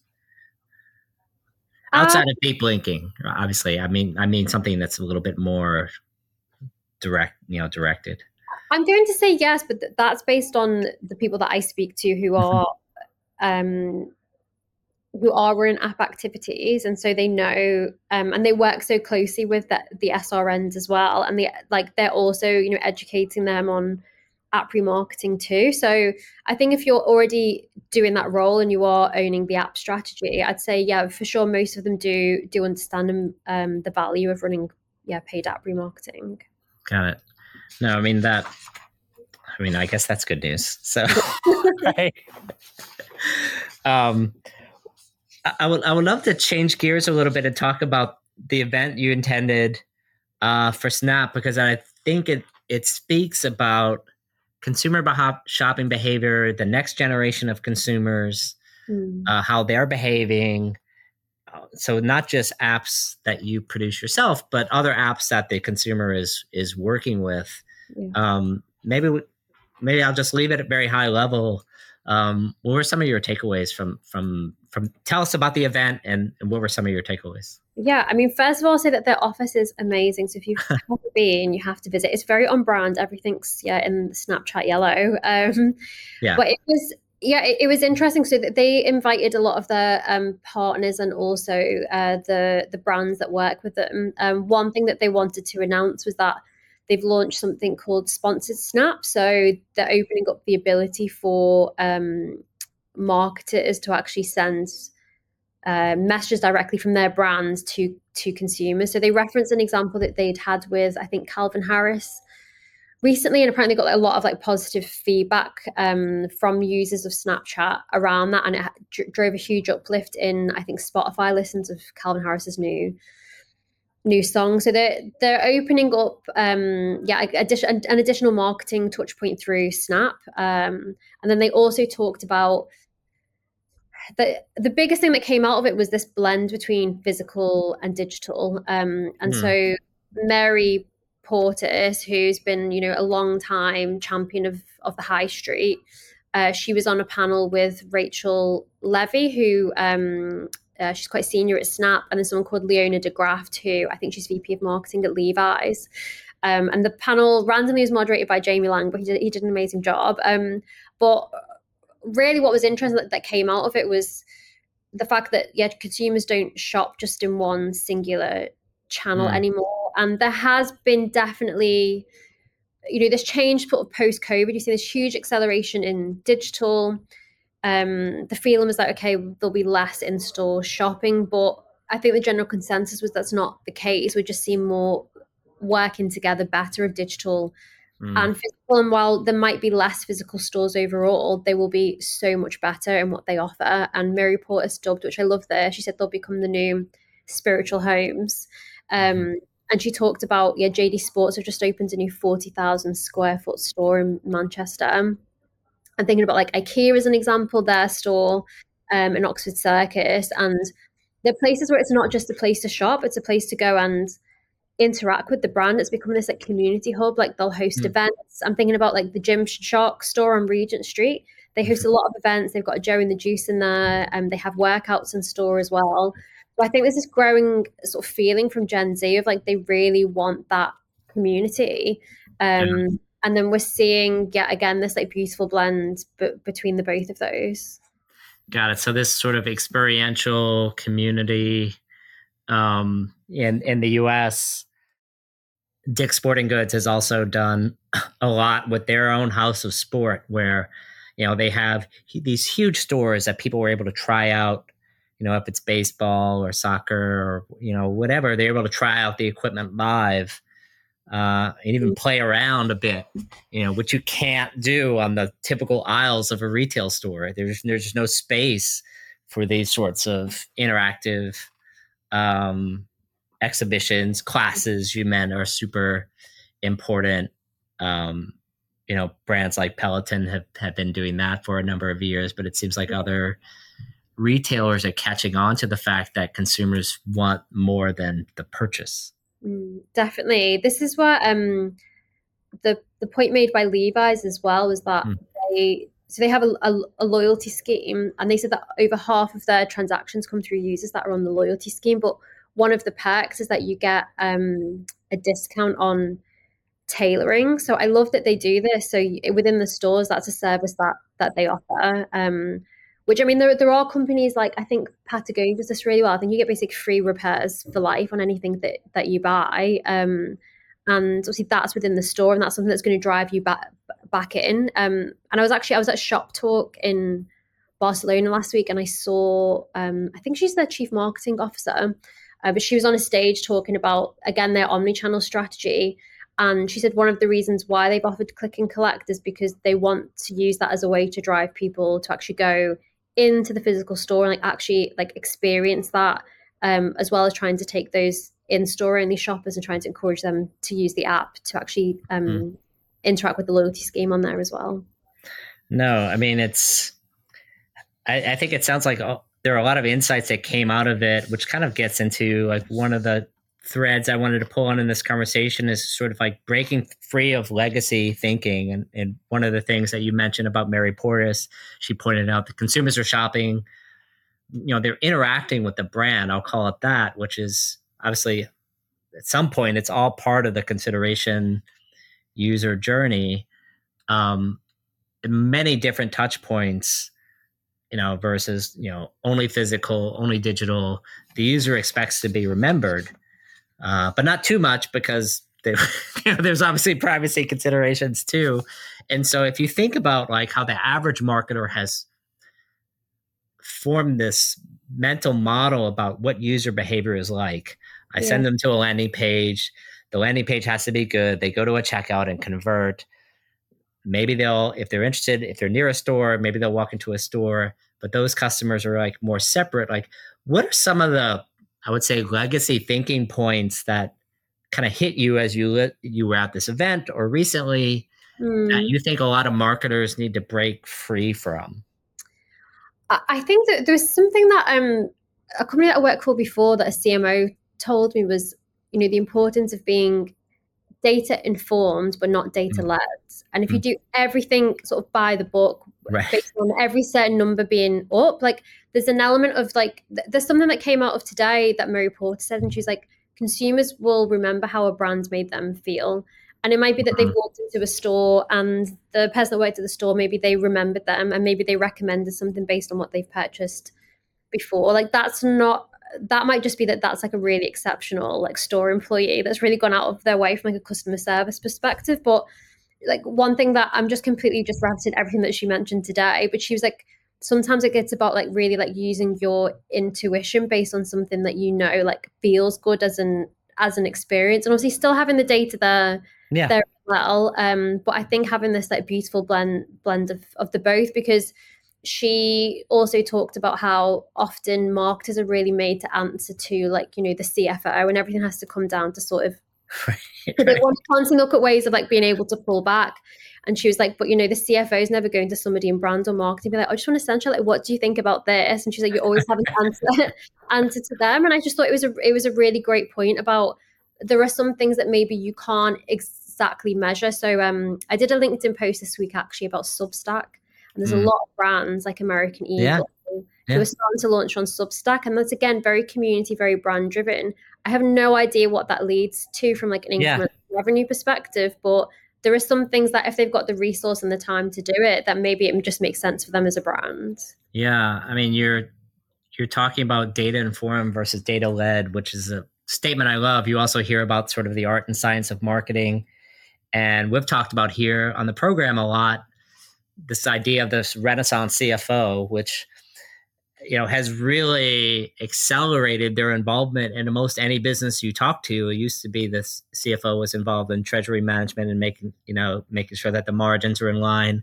outside uh, of deep linking? Obviously, I mean, I mean something that's a little bit more direct, you know, directed. I'm going to say yes, but th- that's based on the people that I speak to who are um, who are running app activities, and so they know, um, and they work so closely with the, the S R Ns as well, and they like they're also, you know, educating them on app remarketing too. So I think if you're already doing that role and you are owning the app strategy, I'd say yeah, for sure, most of them do do understand um, the value of running yeah paid app remarketing. Got it. No, I mean that. I mean, I guess that's good news. So, right. um. I would I would love to change gears a little bit and talk about the event you intended uh, for Snap, because I think it it speaks about consumer beha- shopping behavior, the next generation of consumers, mm. uh, how they're behaving. So not just apps that you produce yourself, but other apps that the consumer is is working with. Yeah. Um, maybe we, maybe I'll just leave it at very high level. Um, what were some of your takeaways from from from? Tell us about the event and, and what were some of your takeaways? Yeah, I mean, first of all, I'll say that their office is amazing. So if you have to be and you have to visit, it's very on brand. Everything's yeah in the Snapchat yellow. Um, yeah, but it was yeah it, it was interesting. So that they invited a lot of their um, partners and also uh, the the brands that work with them. Um, one thing that they wanted to announce was that they've launched something called Sponsored Snap. So they're opening up the ability for um, marketers to actually send uh, messages directly from their brands to to consumers. So they referenced an example that they'd had with, I think, Calvin Harris recently, and apparently got like, a lot of like positive feedback um, from users of Snapchat around that, and it d- drove a huge uplift in, I think, Spotify listens of Calvin Harris's new new song. So they're they're opening up um yeah addition, an additional marketing touch point through Snap, um and then they also talked about the the biggest thing that came out of it was this blend between physical and digital, um and mm. so Mary Portas, who's been, you know, a long time champion of of the high street, uh, she was on a panel with Rachel Levy, who um Uh, she's quite senior at Snap, and there's someone called Leona de Graft, who I think she's V P of marketing at Levi's. Um, and the panel randomly was moderated by Jamie Lang, but he did, he did an amazing job. Um, but really what was interesting that, that came out of it was the fact that, yeah, consumers don't shop just in one singular channel mm. anymore. And there has been definitely, you know, this change sort of post-COVID. You see this huge acceleration in digital. Um, the feeling was like, okay, there'll be less in-store shopping, but I think the general consensus was that's not the case. We just see more working together better of digital mm. and physical. And while there might be less physical stores overall, they will be so much better in what they offer. And Mary Portas dubbed, which I love there, she said they'll become the new spiritual homes. Um, mm. And she talked about, yeah, J D Sports have just opened a new forty thousand square foot store in Manchester. I'm thinking about like IKEA as an example, their store um, in Oxford Circus, and they're places where it's not just a place to shop, it's a place to go and interact with the brand. It's becoming this like community hub. Like they'll host mm. events. I'm thinking about like the Gymshark store on Regent Street. They host a lot of events. They've got a Joe and the Juice in there, and they have workouts in store as well. So I think there's this growing sort of feeling from Gen Z of like they really want that community. Um, yeah. And then we're seeing, yeah, again, this like beautiful blend b- between the both of those. Got it. So this sort of experiential community um, in in the U S, Dick's Sporting Goods has also done a lot with their own House of Sport, where, you know, they have these huge stores that people were able to try out. You know, if it's baseball or soccer or, you know, whatever, they're able to try out the equipment live. uh, and even play around a bit, you know, which you can't do on the typical aisles of a retail store. There's there's just no space for these sorts of interactive um, exhibitions. Classes, you meant, are super important. Um, you know, brands like Peloton have, have been doing that for a number of years, but it seems like other retailers are catching on to the fact that consumers want more than the purchase. Mm, definitely. This is what um, the the point made by Levi's as well was that mm. they so they have a, a, a loyalty scheme, and they said that over half of their transactions come through users that are on the loyalty scheme. But one of the perks is that you get um, a discount on tailoring. So I love that they do this. So within the stores, that's a service that that they offer. Um, which I mean, there there are companies like I think Patagonia does this really well. I think you get basic free repairs for life on anything that that you buy. Um, and obviously that's within the store, and that's something that's going to drive you back back in. Um, and I was actually I was at Shop Talk in Barcelona last week, and I saw um, I think she's their chief marketing officer, uh, but she was on a stage talking about again their omni-channel strategy. And she said one of the reasons why they've offered click and collect is because they want to use that as a way to drive people to actually go into the physical store and like actually like experience that, um, as well as trying to take those in-store only shoppers and trying to encourage them to use the app to actually um, mm. interact with the loyalty scheme on there as well. No, I mean, it's, I, I think it sounds like oh, there are a lot of insights that came out of it, which kind of gets into like one of the threads I wanted to pull on in this conversation is sort of like breaking free of legacy thinking. And, and one of the things that you mentioned about Mary Portas, she pointed out that consumers are shopping, you know, they're interacting with the brand, I'll call it that, which is obviously at some point, it's all part of the consideration user journey. Um, many different touch points, you know, versus, you know, only physical, only digital. The user expects to be remembered. Uh, but not too much because they, you know, there's obviously privacy considerations too. And so if you think about like how the average marketer has formed this mental model about what user behavior is like, I yeah. send them to a landing page. The landing page has to be good. They go to a checkout and convert. Maybe they'll, if they're interested, if they're near a store, maybe they'll walk into a store, but those customers are like more separate. Like what are some of the, I would say, legacy thinking points that kind of hit you as you lit, you were at this event or recently mm. that you think a lot of marketers need to break free from? I think that there's something that um, a company that I worked for before that a C M O told me was, you know, the importance of being data informed but not data led. Mm. And if mm. you do everything sort of by the book, right. based on every certain number being up, like there's an element of like, th- there's something that came out of today that Mary Portas said, and she's like, consumers will remember how a brand made them feel. And it might be that mm-hmm. they've walked into a store and the person that worked at the store, maybe they remembered them and maybe they recommended something based on what they've purchased before. Like that's not, that might just be that that's like a really exceptional like store employee that's really gone out of their way from like a customer service perspective. But like one thing that I'm just completely just referencing everything that she mentioned today, but she was like, sometimes it gets about like really like using your intuition based on something that you know like feels good as an as an experience, and obviously still having the data there yeah. there as well. Um, but I think having this like beautiful blend blend of of the both, because she also talked about how often marketers are really made to answer to like, you know, the C F O, and everything has to come down to sort of right, right. they want to constantly look at ways of like being able to pull back. And she was like, but you know, the C F O is never going to somebody in brand or marketing be like, I just want to send you like, what do you think about this? And she's like, you're always having to answer answer to them. And I just thought it was a it was a really great point about there are some things that maybe you can't exactly measure. So um, I did a LinkedIn post this week actually about Substack. And there's mm. a lot of brands like American Eagle yeah. who yeah. are starting to launch on Substack. And that's, again, very community, very brand driven. I have no idea what that leads to from like an income yeah. revenue perspective, but there are some things that if they've got the resource and the time to do it, that maybe it just makes sense for them as a brand. Yeah. I mean, you're, you're talking about data informed versus data led, which is a statement I love. You also hear about sort of the art and science of marketing. And we've talked about here on the program a lot, this idea of this Renaissance C F O, which you know, has really accelerated their involvement in almost any business you talk to. It used to be the C F O was involved in treasury management and making, you know, making sure that the margins are in line,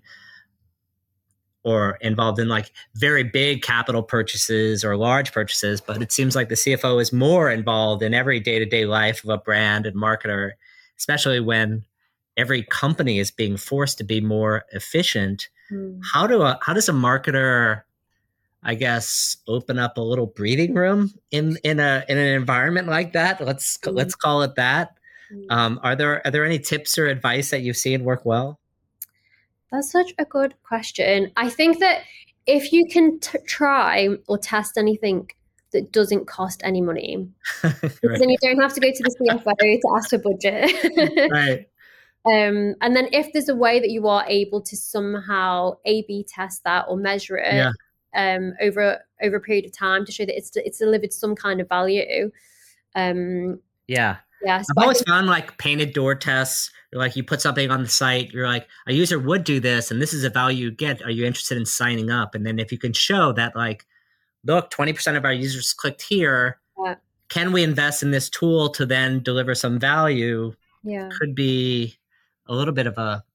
or involved in like very big capital purchases or large purchases. But it seems like the C F O is more involved in every day-to-day life of a brand and marketer, especially when every company is being forced to be more efficient. Mm. How do a, how does a marketer, I guess, open up a little breathing room in, in a in an environment like that? Let's mm. let's call it that. Mm. Um, are there are there any tips or advice that you've seen work well? That's such a good question. I think that if you can t- try or test anything that doesn't cost any money, right. Then you don't have to go to the C F O to ask for budget. Right. Um, and then if there's a way that you are able to somehow A B test that or measure it yeah. um, over over a period of time to show that it's it's delivered some kind of value. Um, yeah. Yeah. I've always think- found like painted door tests. Like you put something on the site, you're like, a user would do this, and this is a value you get. Are you interested in signing up? And then if you can show that, like, look, twenty percent of our users clicked here. Yeah. Can we invest in this tool to then deliver some value? Yeah. Could be a little bit of a,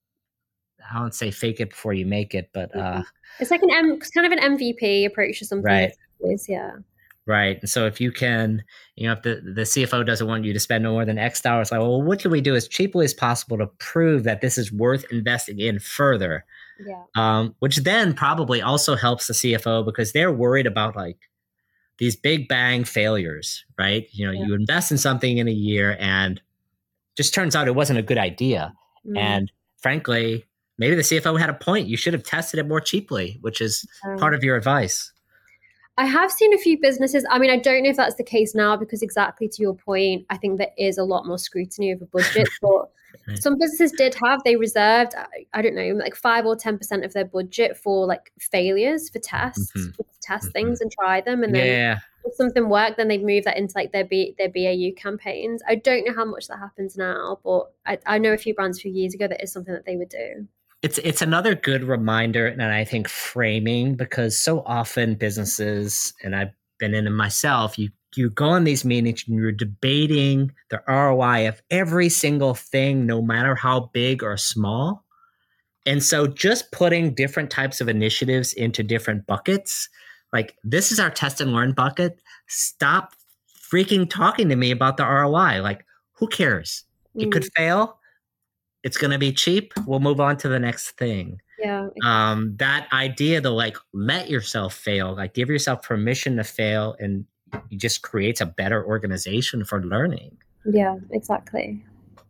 I won't say fake it before you make it, but uh, it's like an M, it's kind of an M V P approach to something. Right. Is, yeah. Right. And so if you can, you know, if the, the C F O doesn't want you to spend more than X dollars, like, well, what can we do as cheaply as possible to prove that this is worth investing in further? Yeah. Um, which then probably also helps the C F O because they're worried about like these big bang failures, right? You know, yeah. you invest in something in a year and just turns out it wasn't a good idea. Mm. And frankly, maybe the C F O had a point. You should have tested it more cheaply, which is um. part of your advice. I have seen a few businesses. I mean, I don't know if that's the case now because exactly to your point, I think there is a lot more scrutiny over budget. But right. some businesses did have, they reserved, I, I don't know, like five or ten percent of their budget for like failures, for tests, mm-hmm. to test mm-hmm. things and try them. And then yeah. if something worked, then they'd move that into like their B, their B A U campaigns. I don't know how much that happens now, but I, I know a few brands a few years ago that is something that they would do. It's it's another good reminder, and I think framing, because so often businesses, and I've been in them myself, you you go in these meetings and you're debating the R O I of every single thing, no matter how big or small. And so just putting different types of initiatives into different buckets, like this is our test and learn bucket. Stop freaking talking to me about the R O I. Like, who cares? Mm. It could fail. It's going to be cheap. We'll move on to the next thing. Yeah. Um, that idea to like, let yourself fail, like give yourself permission to fail, and it just creates a better organization for learning. Yeah, exactly.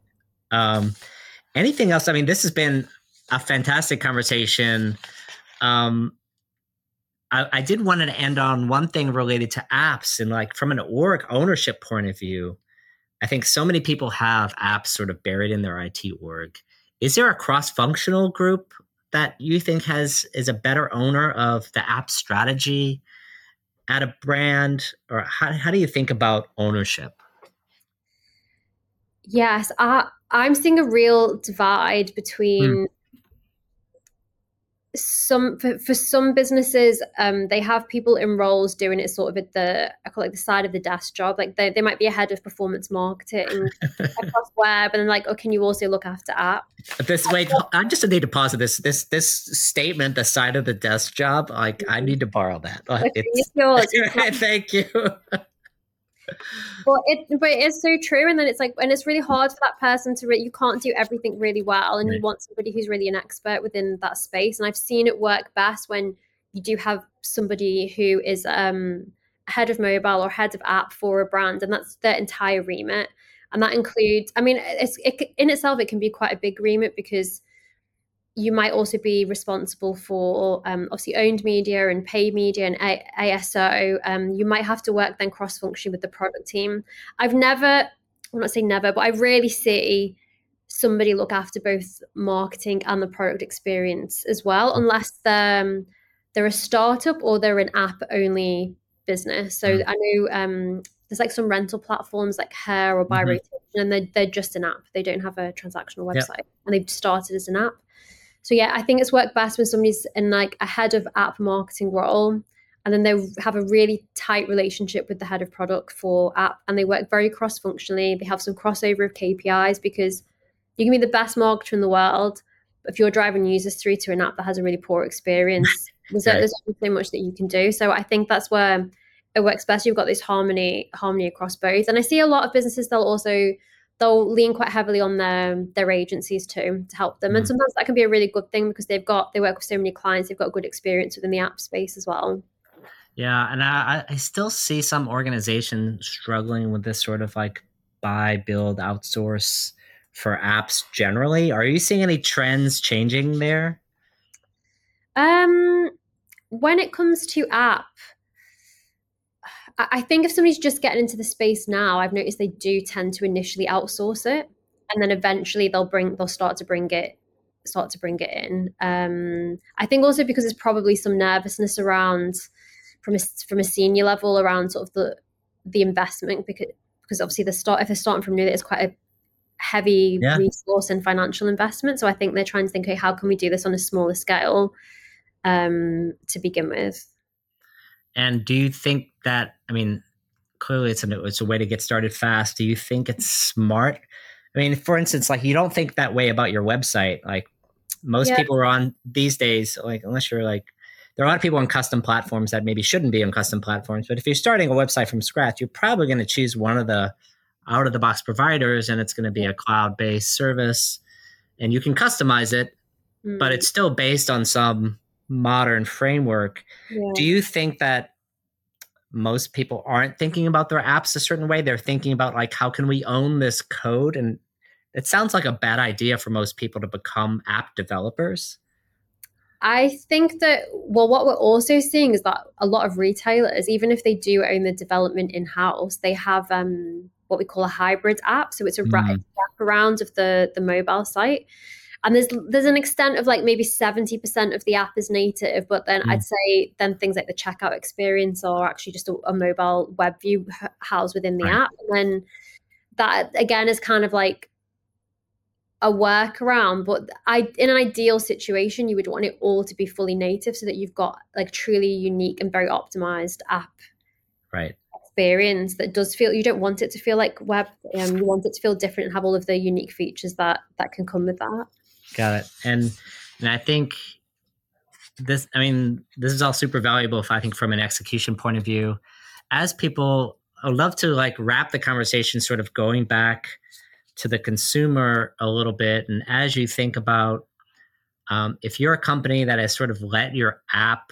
Um, anything else? I mean, this has been a fantastic conversation. Um, I, I did want to end on one thing related to apps, and like from an org ownership point of view, I think so many people have apps sort of buried in their I T org. Is there a cross-functional group that you think has is a better owner of the app strategy at a brand? Or how, how do you think about ownership? Yes, I, I'm seeing a real divide between hmm. some for, for some businesses, um, they have people in roles doing it sort of at the I call it the side of the desk job. Like they, they might be a head of performance marketing across web, and then like, oh, can you also look after app? This wait, I just need to pause at this this this statement, the side of the desk job. Like mm-hmm. I need to borrow that. Like, it's, it's thank you. Well, it but it's so true, and then it's like, and it's really hard for that person to. Re- you can't do everything really well, and right. you want somebody who's really an expert within that space. And I've seen it work best when you do have somebody who is um, head of mobile or head of app for a brand, and that's their entire remit. And that includes, I mean, it's it, in itself, it can be quite a big remit because you might also be responsible for um, obviously owned media and paid media and A- ASO. Um, you might have to work then cross-functionally with the product team. I've never, I'm not saying never, but I rarely see somebody look after both marketing and the product experience as well, unless they're, um, they're a startup or they're an app-only business. So I know um, there's like some rental platforms like Hair or Buy mm-hmm. Rotation, and they're, they're just an app. They don't have a transactional website, yep. and they've started as an app. So yeah, I think it's worked best when somebody's in like a head of app marketing role, and then they have a really tight relationship with the head of product for app, and they work very cross-functionally. They have some crossover of K P Is, because you can be the best marketer in the world, but if you're driving users through to an app that has a really poor experience, there's, Right. there's only so much that you can do. So I think that's where it works best. You've got this harmony harmony across both. And I see a lot of businesses, they'll also they'll lean quite heavily on their their agencies too to help them. Mhm. And sometimes that can be a really good thing, because they've got they work with so many clients, they've got good experience within the app space as well. Yeah, and I, I still see some organizations struggling with this sort of like buy, build, outsource for apps generally. Are you seeing any trends changing there? Um, when it comes to app, I think if somebody's just getting into the space now, I've noticed they do tend to initially outsource it, and then eventually they'll bring they'll start to bring it start to bring it in. Um, I think also because there's probably some nervousness around from a from a senior level around sort of the the investment, because because obviously the start if they're starting from new, it's quite a heavy Yeah. resource and financial investment. So I think they're trying to think, okay, how can we do this on a smaller scale um, to begin with? And do you think that, I mean, clearly it's a, it's a way to get started fast. Do you think it's smart? I mean, for instance, like you don't think that way about your website. Like most Yeah. people are on these days, like unless you're like, there are a lot of people on custom platforms that maybe shouldn't be on custom platforms. But if you're starting a website from scratch, you're probably going to choose one of the out of the box providers, and it's going to be a cloud-based service, and you can customize it, Mm. but it's still based on some modern framework. Yeah. Do you think that most people aren't thinking about their apps a certain way? They're thinking about like, how can we own this code? And it sounds like a bad idea for most people to become app developers. I think that, well, what we're also seeing is that a lot of retailers, even if they do own the development in-house, they have um, what we call a hybrid app. So it's a Mm. wraparound of the, the mobile site. And there's there's an extent of like maybe seventy percent of the app is native, but then Mm. I'd say then things like the checkout experience are actually just a, a mobile web view h- housed within the Right. app. And then that again is kind of like a workaround, but I in an ideal situation, you would want it all to be fully native so that you've got like truly unique and very optimized app Right. experience that does feel, you don't want it to feel like web, um, you want it to feel different and have all of the unique features that that can come with that. Got it. And and I think this, I mean, this is all super valuable if I think from an execution point of view. As people, I would love to like wrap the conversation sort of going back to the consumer a little bit. And as you think about um, if you're a company that has sort of let your app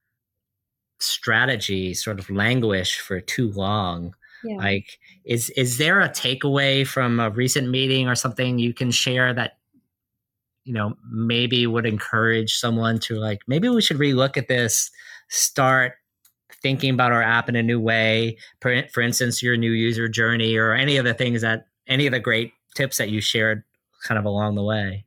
strategy sort of languish for too long, Yeah. like is is there a takeaway from a recent meeting or something you can share that you know maybe would encourage someone to like, maybe we should relook at this, start thinking about our app in a new way, for, for instance, your new user journey or any of the things that any of the great tips that you shared kind of along the way?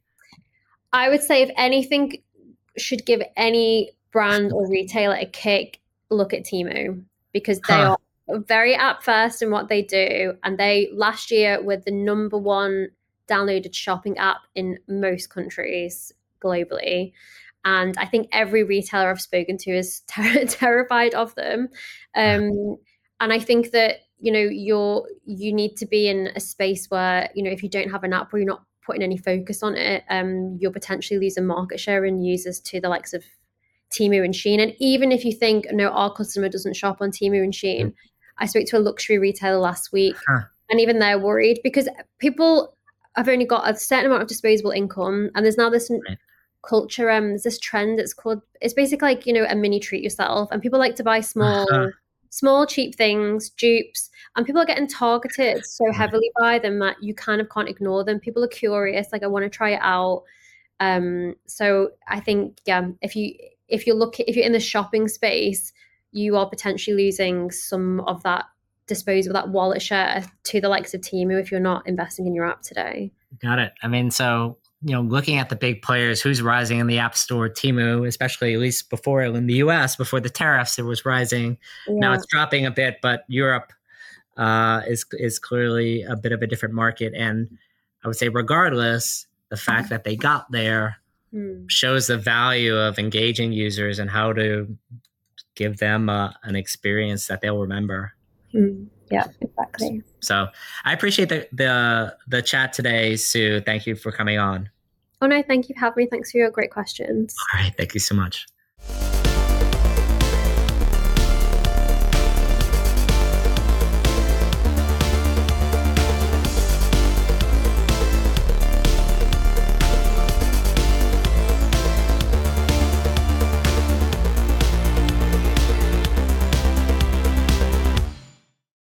I would say if anything should give any brand or retailer a kick, look at Temu, because they Huh. are very app first in what they do. And they last year were the number one downloaded shopping app in most countries globally. And I think every retailer I've spoken to is ter- terrified of them. Um, and I think that, you know, you're, you need to be in a space where, you know, if you don't have an app or you're not putting any focus on it, um, you're potentially losing market share and users to the likes of Temu and Shein. And even if you think, no, our customer doesn't shop on Temu and Shein, Mm. I spoke to a luxury retailer last week, Huh. and even they're worried because people have only got a certain amount of disposable income, and there's now this Right. culture, um, there's this trend. It's called, it's basically like, you know, a mini treat yourself, and people like to buy small, Uh-huh. small cheap things, dupes, and people are getting targeted so Right. heavily by them that you kind of can't ignore them. People are curious, like I want to try it out. Um, so I think, yeah, if you if you look if you're in the shopping space, you are potentially losing some of that disposable, that wallet share to the likes of Temu if you're not investing in your app today. Got it. I mean, so, you know, looking at the big players, who's rising in the App Store, Temu, especially at least before in the U S, before the tariffs, it was rising. Now Yeah. it's dropping a bit, but Europe uh, is is clearly a bit of a different market. And I would say, regardless, the fact that they got there Hmm. shows the value of engaging users and how to give them uh, an experience that they'll remember. Mm, yeah, exactly. So I appreciate the, the the chat today, Sue. Thank you for coming on. Oh no, thank you for having me. Thanks for your great questions. All right, thank you so much.